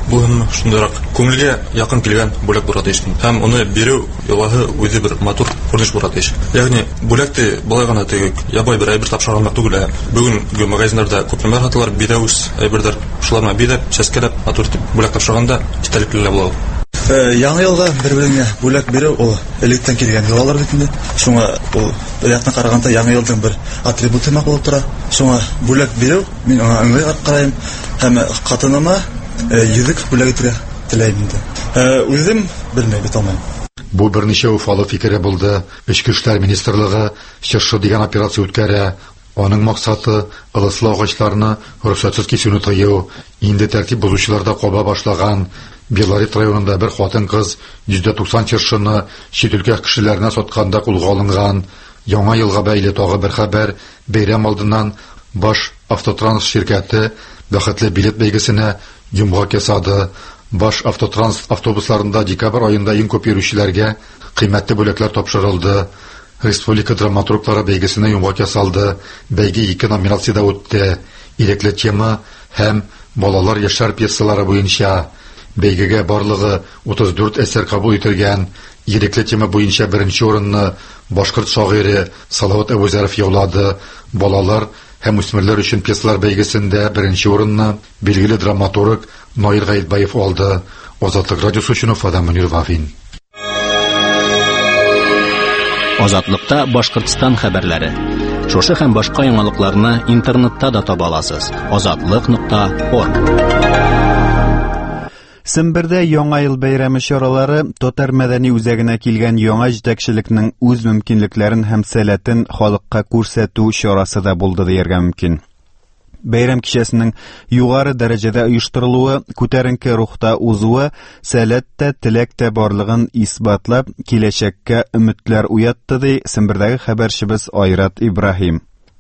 Бу шундыйрак күңелгә якын килгән бүләк булырга тиеш. Һәм аны бирү йолаһы үзе бер матур күренеш булырга тиеш. Ягъни бүләкте былай гына теге ябай бер әйбер тапшырганлык түгел. Бүгенге магазиннарда күпләр хаталар бирәүс әйберләр шуларны биреп, чәскәләп, матур итеп бүләк тапшырганда истәлекле була. Яңа елга бер-береңә бүләк бирү ул электән килгән йолалар бит инде. Шуңа ул яктан караганда яңа елдың бер атрибуты булып тора. Шуңа бүләк бирү мин аңа аңлый карайм һәм хатыныма йөзек бүләк итәргә теләйм инде. Үзем белмәй бит алмыйм. Бу берничә уфалы фикере булды. Эчке эшләр министрлыгы чыршы дигән операция үткәрә. Аның максаты ылыслы агачларны рөхсәтсез кисүне тыю. Инде тәртип бозучыларда каба башлаган. Белорет районында бер хатын-кыз 190 чыршыны чит өлкә кешеләренә сатканда кулга алынган. Яңа елга бәйле тагы бер хәбәр. Бәйрәм алдыннан Баш автотранс ширкәте бәхетле билет бәйгесенә йомгак ясады. Баш автотранс автобусларында декабрь аенда иң күп йөрүчеләргә кыйммәтле бүләкләр тапшырылды. Республика драматурглары бәйгесенә йомгак ясалды. Бәйге 2 номинациядә үтте. Ирекле тема һәм балалар яшьләр пьесалары буенча. Бәйгегә барлыгы 34 әсәр кабул ителгән. Ирекле тема буенча беренче урынны башкорт шагыйре Салават Әбүзәров яулады. Балалар һәм үсмерләр өчен пьесалар бәйгесендә беренче урынны билгеле драматург Наир Гаетбаев алды. Азатлык радиосы өчен Фадам Мөнир Вафин. Азатлыкта Башкортстан хәбәрләре. Шушы һәм башка яңалыкларны интернетта да таба аласыз. azatlyk.org. Сембердә яңа ел бәйрәме чаралары татар мәдәни үзәгенә килгән яңа җитәкчелекнең үз мөмкинлекләрен һәм сәләтен халыкка күрсәтү чарасы да булды дияргә мөмкин. Бәйрәм кичәсенең югары дәрәҗәдә оештырылуы, күтәренке рухта узуы, сәләттә, теләктә барлыгын исбатлап, киләчәккә өметләр уятты ди Сембердәге хәбәрчебез Айрат Ибраһим.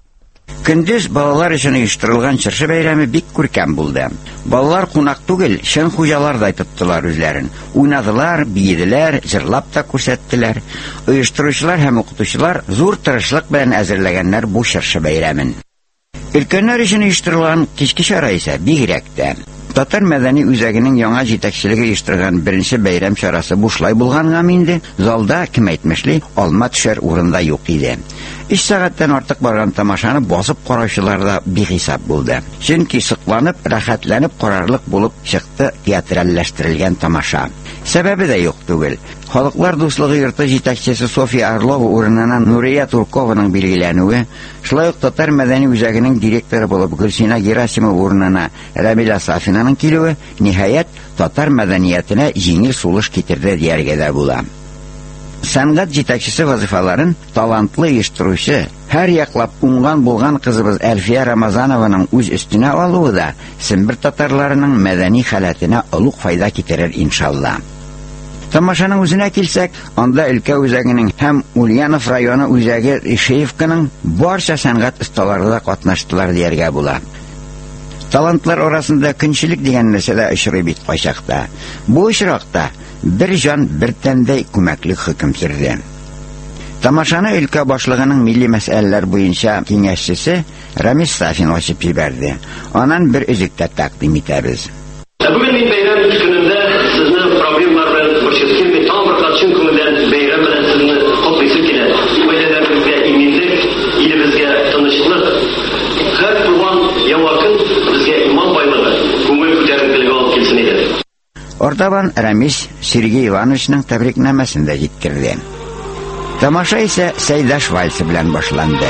Көндез балалар өчен оештырылган чыршы бәйрәме бик күркәм булды. Балалар кунак түгел, шән хуҗалар да тоттылар үзләрен. Уйнадылар, биеделәр, җырлап та күрсәттеләр. Оештыручылар һәм укытучылар зур тырышлык белән әзерләгәннәр бу чыршы бәйрәмен. Өлкәннәр өчен оештырылган кичке чара исә бигрәк тә. Татар мәдәни үзәгенең яңа җитәкчелеге оештырган беренче бәйрәм чарасы бушлай булганга инде залда кем әйтмешли алма төшәр урында юк иде. 3 сәгатьтән артык барган тамашаны басып караучыларда бихисап булды. Чөнки сыкланып, рәхәтләнеп карарлык булып чыкты театральләштерелгән тамаша. Сәбәбе дә юк түгел. Халыклар дуслыгы йорты җитәкчесе София Орлова урыныннан Нурия Туркованың билгеләнүе, шулай ук Татар мәдәни үзәгенең директоры булып Гөлсина Герасимова урынына Рәмилә Сафинаның килүе ниһаять татар мәдәниятенә җиңел сулыш китерде дияргә дә була. Сәнгать җитәкчесе вазифаларын талантлы оештыручы, һәр яклап уңган булган кызыбыз Әлфия Рамазанованың үз өстенә алуы да Сембер татарларының мәдәни халәтенә олуг файда китерер иншалла. Тамашаның үзенә килсәк, анда өлкә үзәгенең һәм Ульянов районы үзәге Ишеевканың барча сәнгать осталары да катнаштылар дияргә була. Талантлар арасында көнчелек дигән нәрсәдә очрый бит кайчакта. Бу очракта бер җан бер тәндәй күмәклек хөкем сөрде. Тамашаны өлкә башлыгының милли мәсьәләләр буенча киңәшчесе Рамис Сафин ачып җибәрде. Аннан бер үзектә тәкъдим итәбез. Бүген мин бәйрәм көнендә сезнең проблемалар белән күрсәткән бит тамыр чын күңелдән бәйрәм белән сезне котлыйсы килә. Гаиләләребезгә иминлек, илебезгә тынычлык, һәр туган яңа көн безгә иман байлыгы, күңел күтәренкелеге алып килсен иде. Ортабан Рамис Сергей Ивановичның тәбрикнамәсен дә җиткерде. Тамаша исә Сәйдаш вальсы белән башланды.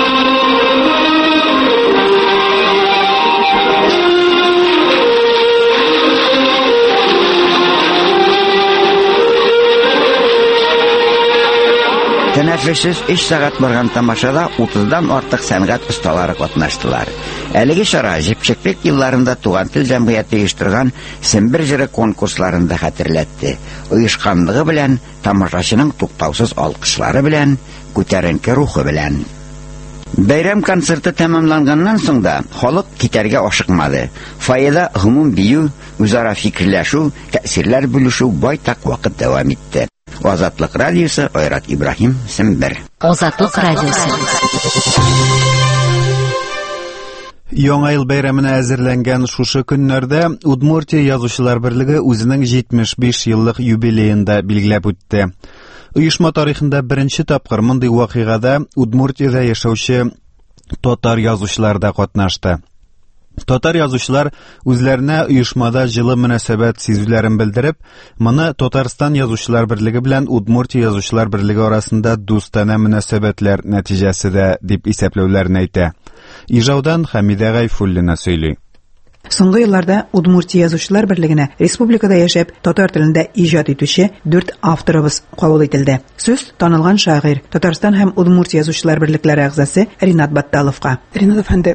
Тәнәфессез 3 сәгать барган тамашада 30дан артык сәнгать осталары катнаштылар. Әлеге чара җепчеклек елларында Туган тел җәмгыяте оештырган Сембер җыры конкурсларында хәтерләтте. Оешканлыгы белән, тамашачының туктаусыз алкышлары белән, күтәренке рухы белән. Бәйрәм концерты тәмамланганнан соң да халык китәргә ашыкмады. Фаида гомум бию, үзара фикерләшү, тәэсирләр бүлешү байтак вакыт дәвам итте. Азатлык радиосы, Айрат Ибраһим, Сембер. Азатлык радиосы. Яңа ел бәйрәменә әзерләнгән шушы көннәрдә Удмуртия язучылар берлеге үзенең 75 еллык юбилеен да билгеләп үтте. Оешма тарихында беренче тапкыр мондый вакыйгада Удмуртиядә яшәүче татар язучылар да катнашты. Татар язучылар үзләренә оешмада җылы мөнәсәбәт сизүләрен белдереп, моны Татарстан язучылар берлеге белән Удмуртия язучылар берлеге арасында дустана мөнәсәбәтләр нәтиҗәсе дә дип исәпләүләрен әйтә. Ижаудан Хәмидә Гайфуллина сөйли. Соңгы елларда Удмуртия язучылар берлегенә республикада яшәп татар телендә иҗат итүче 4 авторыбыз кабул ителде. Сүз танылган шагыйрь, Татарстан һәм Удмуртия язучылар берлекләре әгъзасы Ринат Батталовка. Ринат әфәнде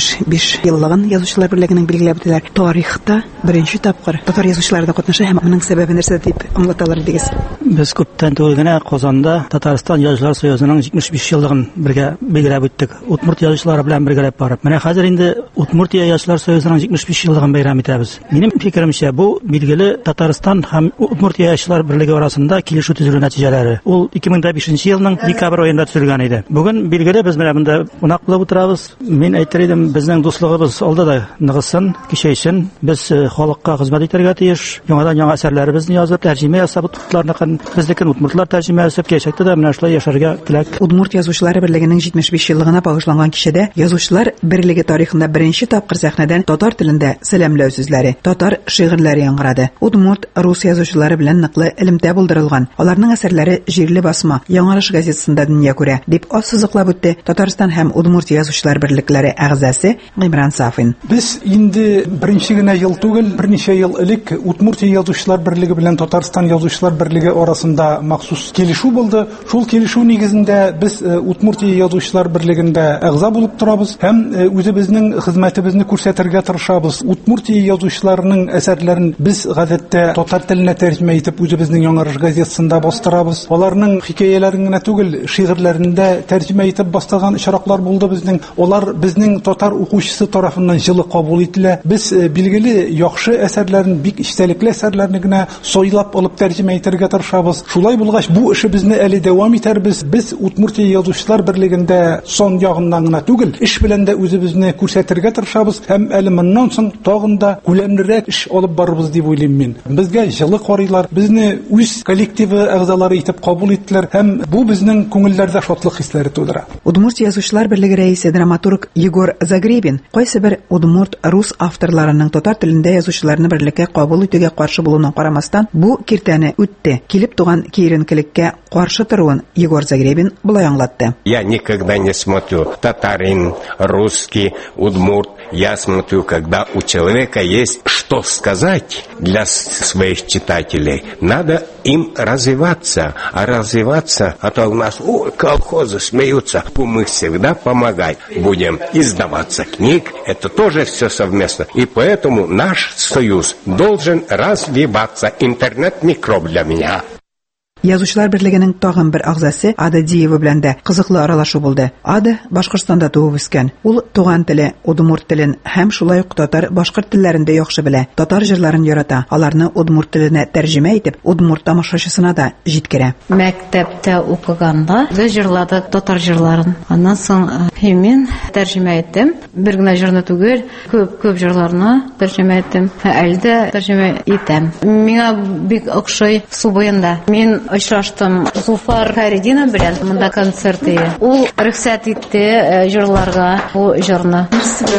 75 еллыгын язучылар берлегенең билгеләп үтәләр. Тарихта беренче тапкыр татар язучылары да катнаша һәм моның сәбәбе нәрсә дип аңлаталар идегез. Без күптән түгел генә Казанда Татарстан язучылар союзының 75 еллыгын бергә билгеләп үттек. Удмуртия язучылары белән бергәләп барып. Менә хәзер инде Удмуртия язучылар союзының 75 еллыгын бәйрәм итәбез. Минем фикеремчә, бу билгеле Татарстан һәм Удмуртия язучылар берлеге арасында килешү төзелү нәтиҗәләре. Ул 2005 елның декабрь аенда төзелгән иде. Бүген билгеле без менә монда кунак булып утырабыз. Мин әйтер идем, безнең дуслыгыбыз алда да ныгысын, кичәйсен. Без халыкка хезмәт итәргә тиеш. Яңадан яңа әсәрләребезне язып, тәрҗемә ясап тутларны безнекен удмуртлар тәрҗемә ясап кичәктә дә менә шулай яшәргә теләк. Удмурт язучылары берлегенең 75 еллыгына багышланган кичәдә язучылар берлеге тарихында беренче тапкыр сәхнәдән татар телендә сәламләү сүзләре, татар шигырьләре яңгырады. Удмурт рус язучылары белән ныклы элемтә булдырылган. Аларның әсәрләре җирле басма Яңарыш газетасында дөнья күрә, дип ассызыклап үтте Татарстан һәм Удмурт язучылар берлекләре әгъзасы Гыймран Сафин. Без инде беренче генә ел түгел, берничә ел элек Удмуртия язучылар берлеге белән Татарстан язучылар берлеге арасында махсус килешү булды. Шул килешү нигезендә без Удмуртия язучылар берлегендә әгъза булып торабыз һәм үзебезнең хезмәтебезне күрсәтергә тырышабыз. Удмуртия язучыларының әсәрләрен без гадәттә татар теленә тәрҗемә итеп үзебезнең Яңарыш газетасында бастырабыз. Аларның хикәяләрен генә түгел, шигырьләрендә тәрҗемә итеп бастырган очраклар булды безнең. Алар безнең татар укучысы тарафыннан җылы кабул ителә. Без билгеле яхшы әсәрләрен, бик истәлекле әсәрләрне генә сойлап алып тәрҗемә итәргә тырышабыз. Шулай булгач, бу эшебезне әле дәвам итәрбез. Без Удмуртия язучылар берлегендә сон ягыннан гына түгел, эш белән дә үзебезне күрсәтергә тырышабыз һәм әле моннан соң тагын да күләмлерәк эш алып барырбыз дип уйлыйм мин. Безгә җылы карыйлар, безне үз коллективы әгъзалары итеп кабул иттеләр һәм бу безнең күңелләрдә шатлык хисләре тудыра. Удмурт язучылар берлеге рәисе драматург Егор Загребин кайсы бер удмурт рус авторларының татар телендә язучыларны берлеккә кабул итүгә каршы булуына карамастан, бу киртәне үтте. Килеп туган киеренкелеккә каршы торуын Егор Загребин булай аңлатты. Я никогда не смотрю татарин, русский, удмурт. Я смотрю, когда у человека есть что сказать для своих читателей, надо им развиваться. А развиваться, а то у нас колхозы смеются, мы всегда помогать будем. Издаваться книг, это тоже все совместно. И поэтому наш союз должен развиваться. Интернет-микроб для меня. Язучылар берлегенең тагын бер әгъзасы Ада Диева белән дә кызыклы аралашу булды. Ада Башкортстанда туып үскән. Ул туган теле, удмурт телен һәм шулай ук татар, башкорт телләрен дә яхшы белә. Татар җырларын ярата. Аларны удмурт теленә тәрҗемә итеп, удмурт тамашачысына да җиткерә. Мәктәптә укыганда без җырладык татар җырларын. Аннан соң мин тәрҗемә иттем. Бер генә җырны түгел, күп җырларны тәрҗемә иттем. Әле дә тәрҗемә итәм. Миңа бик охшый су буенда. Мин очраштым Зуфар Фәридина белән монда концерты. Ул рөхсәт итте җырларга бу җырны.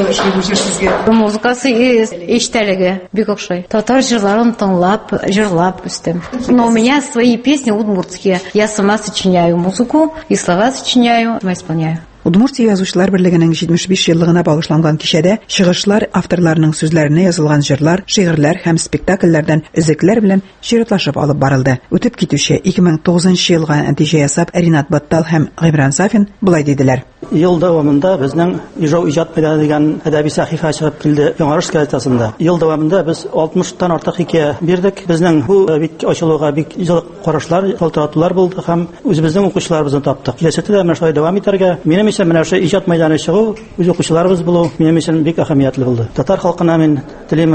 Музыкасы иштәлеге бик охшый. Татар җырларын тыңлап, җырлап үстем. Но у меня свои песни удмуртские. Я сама сочиняю музыку и слова сочиняю, сама исполняю. Удмуртия язучылар берлегенең 75 еллыгына багышланган кичәдә шигырьчеләр авторларының сүзләренә язылган җырлар, шигырьләр һәм спектакльләрдән өзекләр белән чиратлашып алып барылды. Үтеп китүче 2009 елга нәтиҗә ясап Ринат Баттал һәм Гыймран Сафин булай диделәр. Ел дәвамында безнең Ижау иҗат мәйданы дигән әдәби сәхифә чыгып килде Яңарыш газетасында. Ел дәвамында без 60тан артык хикәя бирдек. Безнең бу бик ачылуга бик җылы карашлар, шалтыратулар булды һәм үзебезнең укучыларыбызны таптык. Киләчәктә дә менә шулай дәвам итәргә, минем менә шу иҗат мәйданы чыгу, үз укучыларыбыз булу минем өчен бик әһәмиятле булды. Татар халкына мин телимен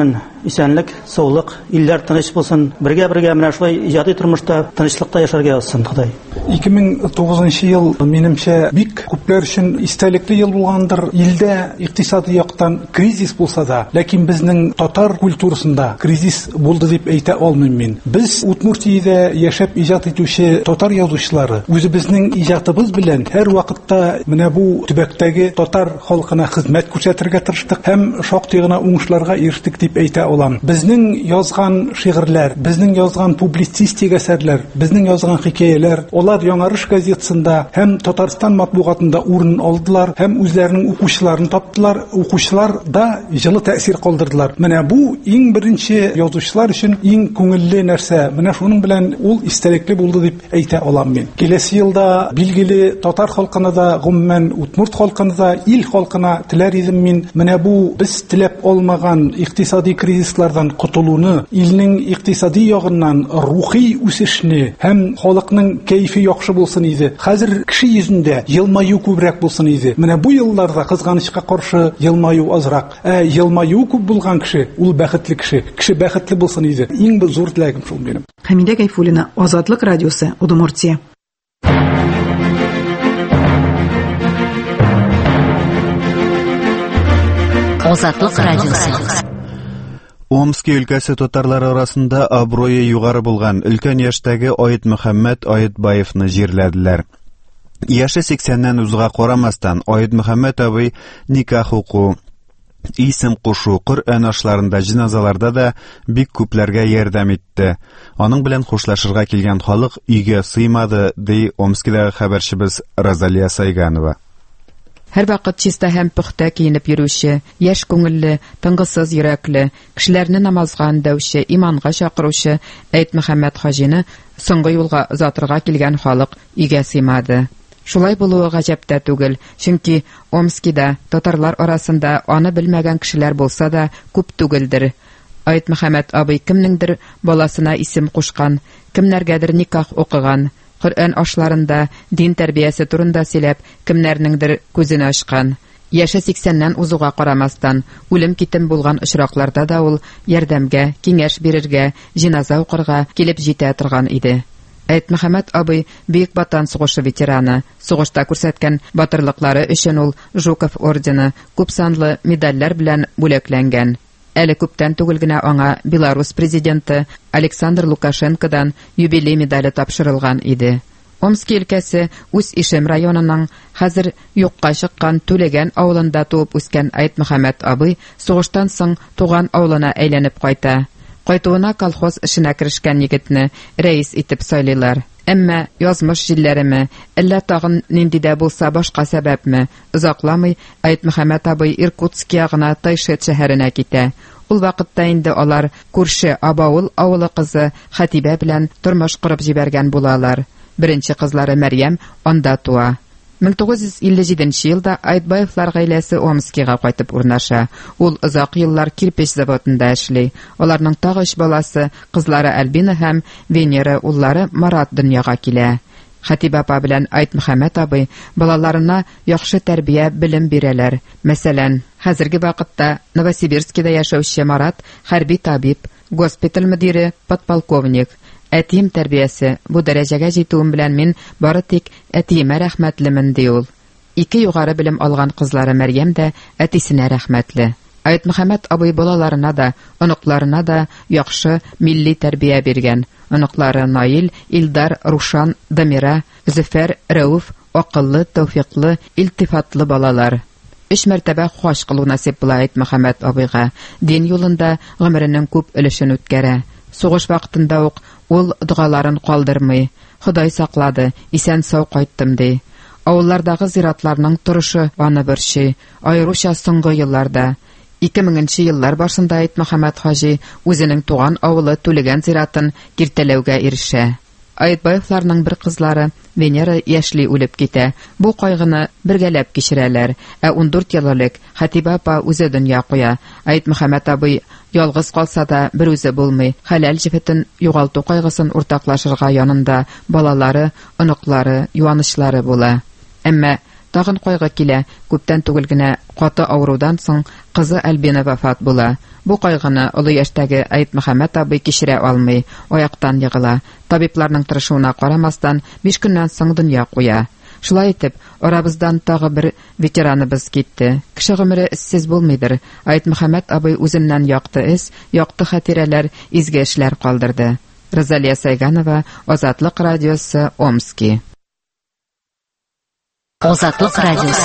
исәнлек, саулык, илләр тыныч булсын. Бергә менә шулай иҗади тормышта тынычлыкта яшәргә язсын Ходай. 2009 ел минемчә бик күпләр өчен истәлекле ел булгандыр. Илдә икътисади яктан кризис булса да, ләкин безнең татар культурасында кризис булды дип әйтә алмыйм мин. Без Удмуртиядә яшәп иҗат итүче татар язучылары үзебезнең иҗатыбыз белән һәр вакытта менә бу төбәктәге татар халкына хезмәт күрсәтергә тырыштык һәм шактый гына уңышларга ирештек дип әйтә алам. Безнең язган шигырьләр, безнең язган публицистик әсәрләр, безнең язган хикәяләр, олар Яңарыш газетасында һәм Татарстан матбугатында урын алдылар һәм үзләренең укучыларын таптылар. Укучылар да җылы тәэсир калдырдылар. Менә бу иң беренче язучылар өчен иң күңелле нәрсә. Менә шуның белән ул истәлекле булды дип әйтә алам мин. Киләсе елда билгеле татар халкына да, гомумән удмурт халкына да, ил халкына теләр идем мин менә бу без теләп алмаган икътисади кризислардан котылуны, илнең икътисади ягыннан рухи үсешне һәм халыкның кайфы яхшы булсын иде. Хәзер кеше йөзендә елмаю күбрәк булсын иде. Менә бу елларда кызганычка каршы елмаю азрак. Елмаю күп булган кеше ул бәхетле кеше. Кеше бәхетле булсын иде. Иң бер зур теләгем шул минем. Хәмидә Гайфуллина, Азатлык радиосы, Удмуртия. Азатлык радиосы. Омск өлкәсе татарлары арасында абруе югары булган өлкән яшьтәге Аит Мөхәммәд Аитбаевны җирләделәр. Яше 80-нән узга карамастан Аит Мөхәммәд абый никах уку, исем кушу, Коръән ашларында, җиназаларда да бик күпләргә ярдәм итте. Аның белән хушлашырга килгән халык өйгә сыймады, ди Омскидагы хәбәрчебез Розалия Сайганова. Һәр вакыт чиста һәм пөхтә киенеп йөрүче, яшь күңелле, тынгысыз йөрәкле, кешеләрне намазга өндәүче, иманга чакыручы Аит Мөхәммәд хаҗины соңгы юлга озатырга килгән халык өйгә сыймады. Шулай булуы гаҗәп тә түгел, чөнки Омскида татарлар арасында аны белмәгән кешеләр булса да күп түгелдер. Аит Мөхәммәд абый кемнеңдер баласына исем кушкан, кемнәргәдер никах укыган, Коръән ашларында дин тәрбиясе турында сөйләп, кемнәрнеңдер күзен ачкан. Яше 80-нән узуга карамастан, үлем китем булган очракларда да ул ярдәмгә, киңәш бирергә, җиназа укырга килеп җитә торган иде. Аит Мөхәммәд абый Бөек Ватан сугышы ветераны, сугышта күрсәткән батырлыклары өчен ул Жуков ордены, күп санлы медальләр белән бүләкләнгән. Әле күптән түгел генә аңа Беларусь президенты Александр Лукашенкодан юбилей медале тапшырылган иде. Омск өлкәсе үз Ишем районының хәзер юкка чыккан Түләгән авылында туып үскән Аит Мөхәммәд абый сугыштан соң туган авылына әйләнеп кайта. Кайтуына колхоз эшенә керешкән егетне рәис итеп сайлыйлар. Әмма язмыш җилләреме, әллә тагын нинди дә булса башка сәбәпме, озакламый Аит Мөхәммәд абый Иркутск ягына Тайшет шәһәренә китә. Ул вакытта инде алар күрше Абаул авылы кызы Хатибә белән тормыш корып җибәргән булалар. Беренче кызлары Мәрьям анда туа. 1957 елда Айтбаевлар гаиләсе Омскига кайтып урнаша. Ул озак еллар кирпеч заводында эшли. Аларның тагы 3 баласы, кызлары Альбина һәм Венера, уллары Марат дөньяга килә. Хатиба апа белән Аит Мөхәммәд абый балаларына яхшы тәрбия, белем бирәләр. Мәсәлән, хәзерге вакытта Новосибирскида яшәүче Марат хәрби табиб, госпиталь мөдире, подполковник. Әтием тәрбиясе, бу дәрәҗәгә җитүем белән мин бары тик әтиемә рәхмәтлемен ди ул. 2 югары белем алган кызлары Мәрьям дә әтисенә рәхмәтле. Аит Мөхәммәд абый балаларына да, оныкларына да яхшы милли тәрбия биргән. Оныклары Наил, Илдар, Рушан, Дамира, Зөфәр, Рәүф, акыллы, тәүфиклы, илтифатлы балалар. 3 мәртәбә хуш кылу насип була Аит Мөхәммәд абыйга. Дин юлында гомеренең күп өлешен үткәрә. Сугыш вакытында ук ул дугаларын калдырмый. Ходай саклады, исән сау кайттым ди. Авыллардагы зиратларның торышы аны борчый, аеруча соңгы елларда. 2000 еллар башында Аит Мөхәммәд хаҗи үзенең туган авылы Түләгән зиратын киртәләүгә ирешә. Айтбаевларның бер кызлары Венера яшьли үлеп китә. Бу кайгыны бергәләп кичерәләр. 14 еллык Хатиба апа үзе дөнья куя. Аит Мөхәммәд абый ялгыз калса да бер үзе булмый. Хәләл җифетен югалту кайгысын уртаклашырга янында балалары, оныклары, юанычлары була. Әмма тагын кайгы килә. Күптән түгел генә каты авырудан соң кызы Альбина вафат була. Бу кайгыны олы яшьтәге Айт Мөхәммәд абый кичерә алмый, аяктан егыла. Табибларның тырышуына карамастан 5 көннән соң дөнья куя. Шулай итеп, арабыздан тагы бер ветераныбыз китте. Кеше гомере иссез булмыйдыр. Айт Мөхәммәд абый үзеннән якты эз, якты хатирәләр, изге эшләр калдырды. Розалия Сайганова, Азатлык радиосы, Омский. Азатлык радиосы.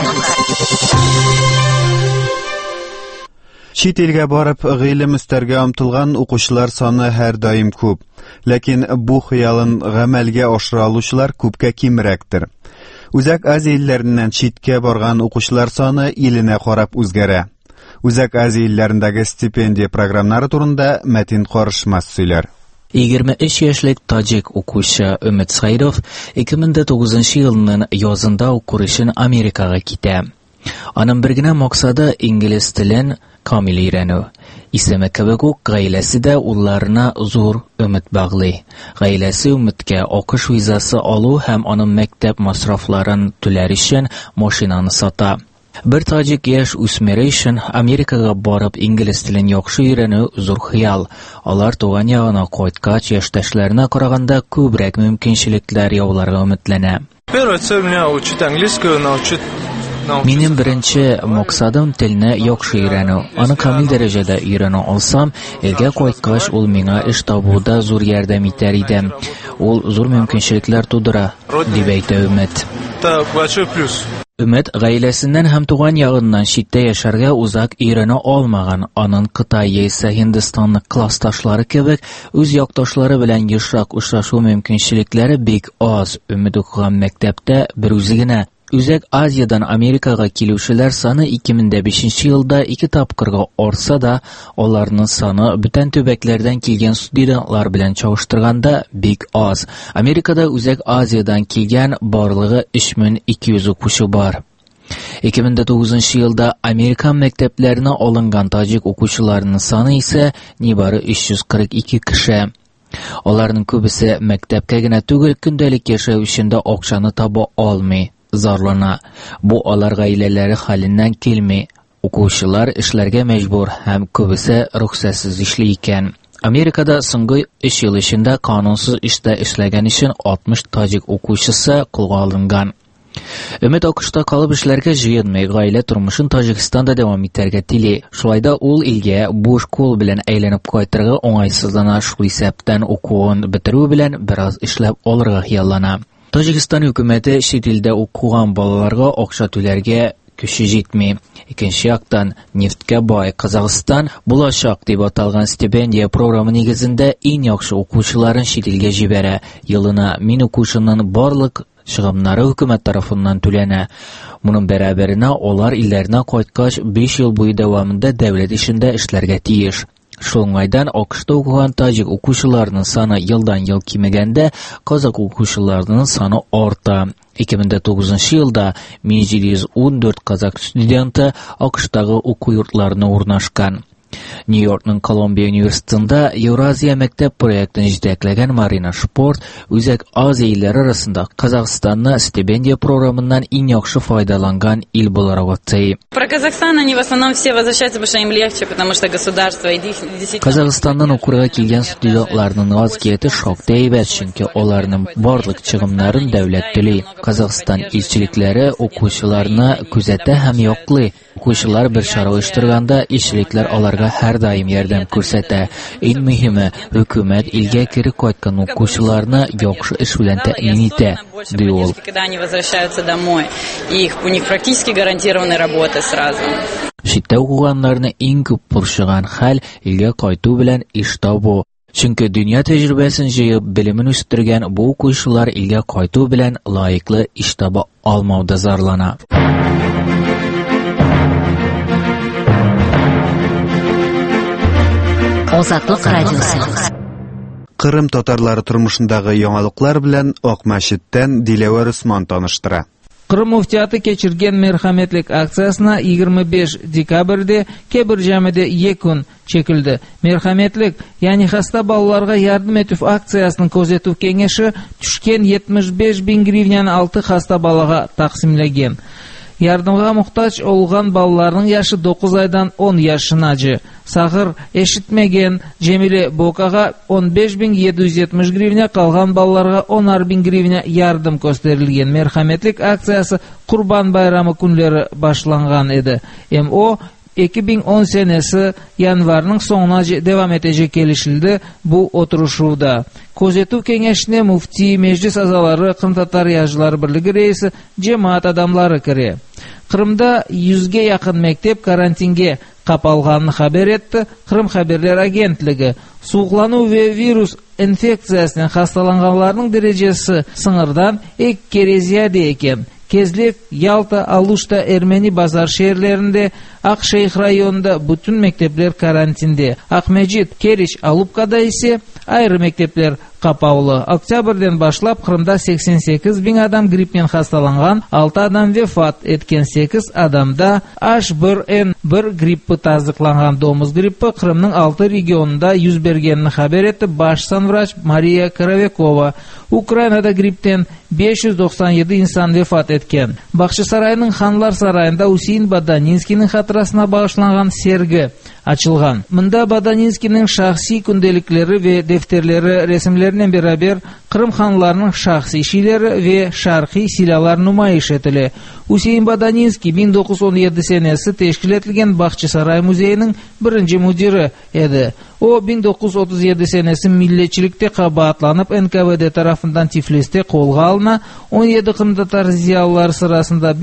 Чит илгә барып, гыйлем өстәргә омтылган укучылар саны һәр даим күп. Ләкин бу хыялын гамәлгә ашыра алучылар күпкә кимрәктер. Үзәк Азия илләреннән читкә барган укучылар саны иленә карап үзгәрә. Үзәк Азия илләрендәге стипендия программнары турында Мәтин Карышмас сөйләр. 23 яшьлек таҗик укучы Өмет Сайров 2009 елның язында укыр өчен Америкага китә. Аның бер генә максаты инглиз телен камил өйрәнү. Исеме кебек үк гаиләсе дә улларына зур өмет баглый. Гаиләсе Өметкә акыш визасы алу һәм аның мәктәп масрафларын түләр өчен машинаны сата. Бер таҗик яшь үсмере өчен Америкага барып инглиз телен яхшы өйрәнү зур хыял. Алар туган ягына кайткач яшьтәшләренә караганда күбрәк мөмкинчелекләр яуларга өметләнә. Первая цель у меня учить английскую, научить. Минем беренче максатым телне яхшы өйрәнү. Аны камил дәрәҗәдә өйрәнә алсам, илгә кайткач ул миңа эш табуда зур ярдәм итәр иде. Ул зур мөмкинчелекләр тудыра, дип әйтә Өмет. Это большой плюс. Өмет гаиләсеннән һәм туган ягыннан читтә яшәргә узак өйрәнә алмаган. Аның Кытай яисә Һиндстанның классташлары кебек үз якташлары белән ешрак очрашу мөмкинчелекләре бик аз. Өмет укыган мәктәптә бер үзе генә. Үзәк Азиядан Америкага килүчеләр саны 2005 елда 2 тапкырга арса да, аларның саны бүтән төбәкләрдән килгән студентлар белән чагыштырганда бик аз. Америкада Үзәк Азиядан килгән барлыгы 3200 укучы бар. 2009 елда Американ мәктәпләренә алынган таҗик укучыларның саны исә нибары 342 кеше. Аларның күбесе мәктәпкә генә түгел, көндәлек яшәү өчен дә акчаны таба алмый. Зарлана. Бу алар гаиләләре хәленнән килми. Укучылар эшләргә мәҗбүр һәм күбесе рөхсәтсез эшли икән. Америкада соңгы 3 ел эчендә канунсыз эштә эшләгән өчен 60 таҗик укучысы кулга алынган. Өмет акышта калып эшләргә җыенмый, гаилә тормышын Таҗикстанда дәвам итәргә тели. Шулай да ул илгә буш кул белән әйләнеп кайтырга уңайсызлана, шул исәптән укуын бетерү белән бераз эшләп алырга хыяллана. Таҗикстан хөкүмәте чит илдә укыган балаларга акча түләргә көче җитми. Икенче яктан, нефткә бай Казакстан булачак дип аталган стипендия програмы нигезендә иң яхшы укучыларын чит илгә җибәрә. Елына 1000 укучының барлык чыгымнары хөкүмәт тарафыннан түләнә. Моның бәрабәренә алар илләренә кайткач 5 ел буе дәвамында дәүләт эшендә эшләргә тиеш. Шуңайдан акышта укыган таҗик укучыларның саны елдан-ел кимегәндә, казак укучыларның саны арта. 2009 елда 1714 казак студенты акыштагы уку йортларына урнашкан. Нью-Йоркның Колумбия университетында Евразия мәктәп проектын җитәкләгән Марина Шпорт Үзәк Азия илләре арасында Казакстанны стипендия програмыннан иң яхшы файдаланган ил буларак атый. Про Казахстан они в основном все возвращаются, потому что им легче, потому что государство и действительно. Казакстаннан укырга килгән студентларның вазгияте шактый әйбәт, чөнки аларның барлык чыгымнарын дәүләт түли. Казакстан илчелекләре укучыларны күзәтә һәм яклый. Укучылар бер чара оештырганда илчелекләр аларга һәр даим ярдәм күрсәтә. Иң мөһиме, хөкүмәт илгә кире кайткан укучыларны яхшы эш белән тәэмин итә, ди ул. Когда они возвращаются домой, и у них практически гарантированы работы сразу. Читтә укыганнарны иң күп борчыган хәл илгә кайту белән эш табу. Чөнки дөнья тәҗрибәсен җыеп, белемен үстергән бу укучылар илгә кайту белән лаеклы эш таба алмауда зарлана. Азатлык радиосы. Кырым татарлары тормышындагы яңалыклар белән Ак мәчеттән Диләвәр Усман таныштыра. Кырым муфтияты кечирген мәрхәмәтлек акциясына 25 декабрьдә Кебер җәмәде якун чекилде. Мәрхәмәтлек, ягъни хаста балаларга ярдәм итү акциясының күзәтү кеңеше төшкән 75 000 гривняны 6 хаста балага тәкъсимләгән. Ярдымга мухтач олган балаларның яшы 9 айдан 10 яшыначы. Сагыр эшитмеген Жемиле Бокага 15.770 гривня, калган балаларга 10.000 гривня ярдым көстерилген. Мерхаметлик акциясы Курбан байрамы күнлері башланган еді. МО 2010 senesi январның соңына девам этеже келишилди бу отурушууда. Көзетүү кеңешине муфти, мejlis азалары, Кырым-Татар яжылары бирлиги рейси, жемаат адамлары кире. Кырымда 100ге якын мектеп карантинге капалганын хабар этти Кырым хабарлар агентлиги. Сууклануу ve вирус инфекциясынан хасталанганлардын дережеси сыңырдан 2 зияде экен. Кезлев, Ялта, Алушта, Эрмени базар шehirlerinde, Акшейх районunda bütün mektepler karantinde. Акмежит, Керич, Алупкада ise ayrı mektepler kapalı. Октябрьден башлап Кырымда 88 bin адам гриппен хасталанган, 6 адам вефат etken, 8 адамда H1N1 гриппі тазыкланган. Домuz гриппі Кырымның 6 регионында yüz бергенini haber etti baş sanvraç Мария Коровякова. Украинада грипптен 597 insan vefat etken. Бакчысарайның Ханлар сарайында Усейн Баданинскийнің хатırasына bağışlanған сергі açılgan. Мында Баданинскийнің шахси күнделиклери ve defterleri resimlerinden beraber Kırım ханларының шахси şiileri ve şarkı silalar numayiş etili. Усейн Баданинский 1917 senesi teşkil etilgen Бакчысарай muzeyinin birinci müdiri edi. O 1937 senesi milletçilikte kabahatlanıp NKVD tarafından Tiflis'te kolga alına, 17 Kırım-Tatar ziyalılar sırasında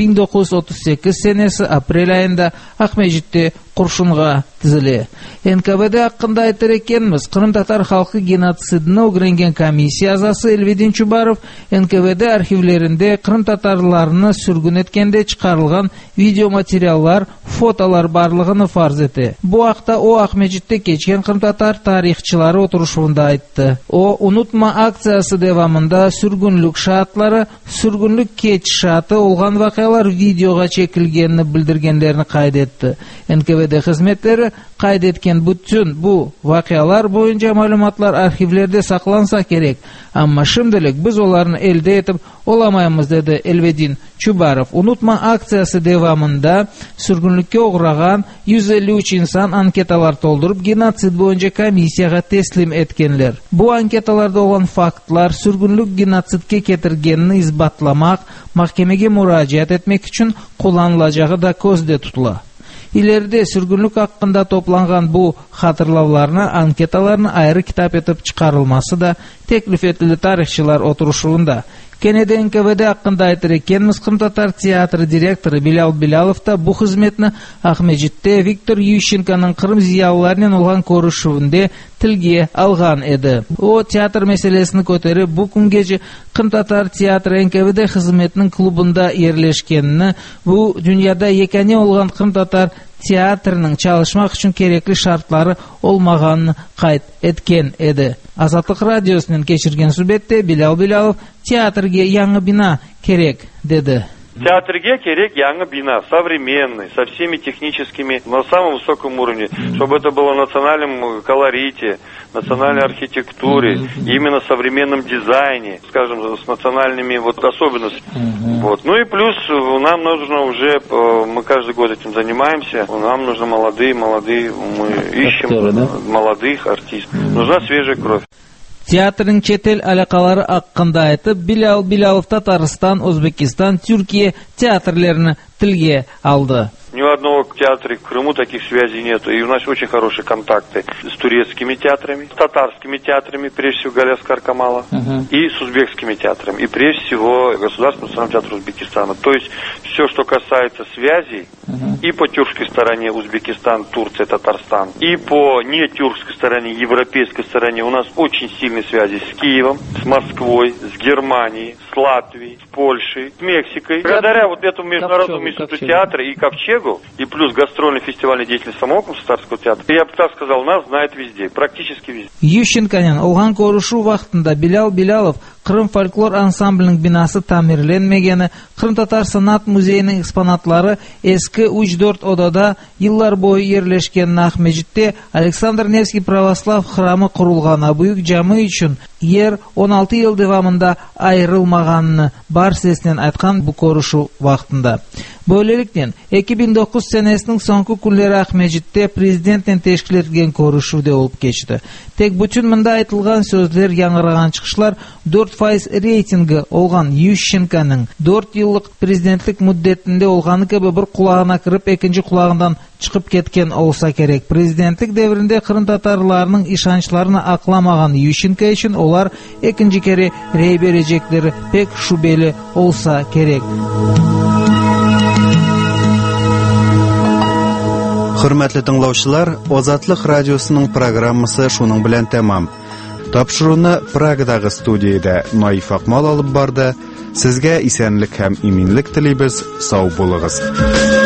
1938 senesi aprel ayında Akmejit'te kurşunga tizili. NKVD hakkında aytır ekenmiz, Kırım-Tatar halkı genotsidini öğrengen komissiya azası Elvedin Çubarov NKVD arxivlerinde Kırım-Tatarlarını sürgün etkende çıkarılgan video materiallar, fotolar barlığını farz etti. Bu haqda o Akmejit'te geçken Kırım-Tatar tarihçileri oturuşunda aytdı. O unutma aksiyası devamında sürgünlük şaatları, sürgünlük keç şaatı olgan vakayalar videoga çekilgenini bildirgenlerini kaydetti. NKVD hizmetleri kaydetken bütün bu vakayalar boyunca malumatlar arxivlerde saklansa gerek. Ama şimdilik biz onlarını elde etip olamayımız dedi Elvedin Çubarov. Unutma aksiyası devamında sürgünlükке uğragan 153 insan anketalar toldurup genotsid boyunca komissiyaga teslim etkenler. Bu anketalarda olan faktlar sürgünlük genotsidke ketirgenini izbatlamak, mahkemege müracaat etmek için kullanılacağı da közde tutula. İleride sürgünlük hakkında toplangan bu hatırlavlarını, anketalarını ayrı kitap etip çıkarılması da teklif edildi tarihçiler oturuşunda. Kenede NKVD hakkında aytır ekenmiz, Kırım-Tatar teatrı direktörü Bilal Bilalov da bu hizmetini Akmejit'te Viktor Ющенко'nın Kırım ziyalılarının olan koruşuunda tilge algan edi. O teatr meselesini köterip bu gün gece Kırım-Tatar teatrı NKVD hizmetinin klubunda yerleşkenini, bu dünyada yekene olan Kırım-Tatar teatrının çalışmak için gerekli şartları olmaganını kayıt etken edi. Azatlık Radyosu'nun geçirgen sübette Bilal Bilalov teatrge yangi bina gerek dedi. Театрге керек яңы бина, современный, со всеми техническими, на самом высоком уровне, чтобы это было в национальном колорите, национальной архитектуре, именно современном дизайне, скажем, с национальными вот особенностями. Вот. Ну и плюс нам нужно уже, мы каждый год этим занимаемся, нам нужны молодые, мы ищем молодых артистов. Нужна свежая кровь. Театрның четел алакалары hakkında aytып, Bilal Bilalov Татарстан, Өзбекистан, Türkiye театрларını tilge aldı. Ни у одного театра в Крыму таких связей нету. И у нас очень хорошие контакты с турецкими театрами, с татарскими театрами, прежде всего Галяскар Камала, и с узбекскими театрами, и прежде всего Государственный национальный театр Узбекистана. То есть все, что касается связей, и по тюркской стороне Узбекистан, Турция, Татарстан, и по не тюркской стороне, европейской стороне у нас очень сильные связи с Киевом, с Москвой, с Германией, с Латвией, с Польшей, с Мексикой. Благодаря вот этому международному институту театра и Ковчегу, и плюс гастрольной фестивальной деятельности самого Комсомольского театра, я бы так сказал, нас знает везде, практически везде. Ющенконың olgan көрүшүү вакытында Bilal Bilalov Kırım folklor ansamblynyň binası tamirlenmegeni, Kırım-Tatar sanat muzeyiniň eksponatlary eski 3-4 odada yıllar boyu yerleşken Akmejit'te Aleksandr Nevskiy Pravoslav hramı kurulgana büyük cami üçün yer 16 yıl devamında ayrılmaganyny bar sesinden aytkan bu görüşүү вакытында. Böylelikle 2009 senesinin sonku kunları Ahmejit'te prezidentten teşkil edilgen görüşüde olup geçti. Tek bütün mında aytılgan sözler yanıragan çıkışlar 4% reytingi olgan Ющенко'nun 4 yıllık prezidentlik müddetinde olganı gibi bir kulağına kırıp ikinci kulağından çıkıp ketken olsa gerek. Prezidentlik devrinde Kırım Tatarlarının işançlarını aklamagan Ющенко için olar ikinci kere rey verecekleri pek şüpheli olsa gerek. Hürmetli dinləyicilər, Ozatlık radiosunun programması şunun bilen tamam. Tapşırığını Prag'dagi studiyada Naif Akmal alıp bardı. Sizge isenlik hem iminlik tileybiz. Sağ bolunuz.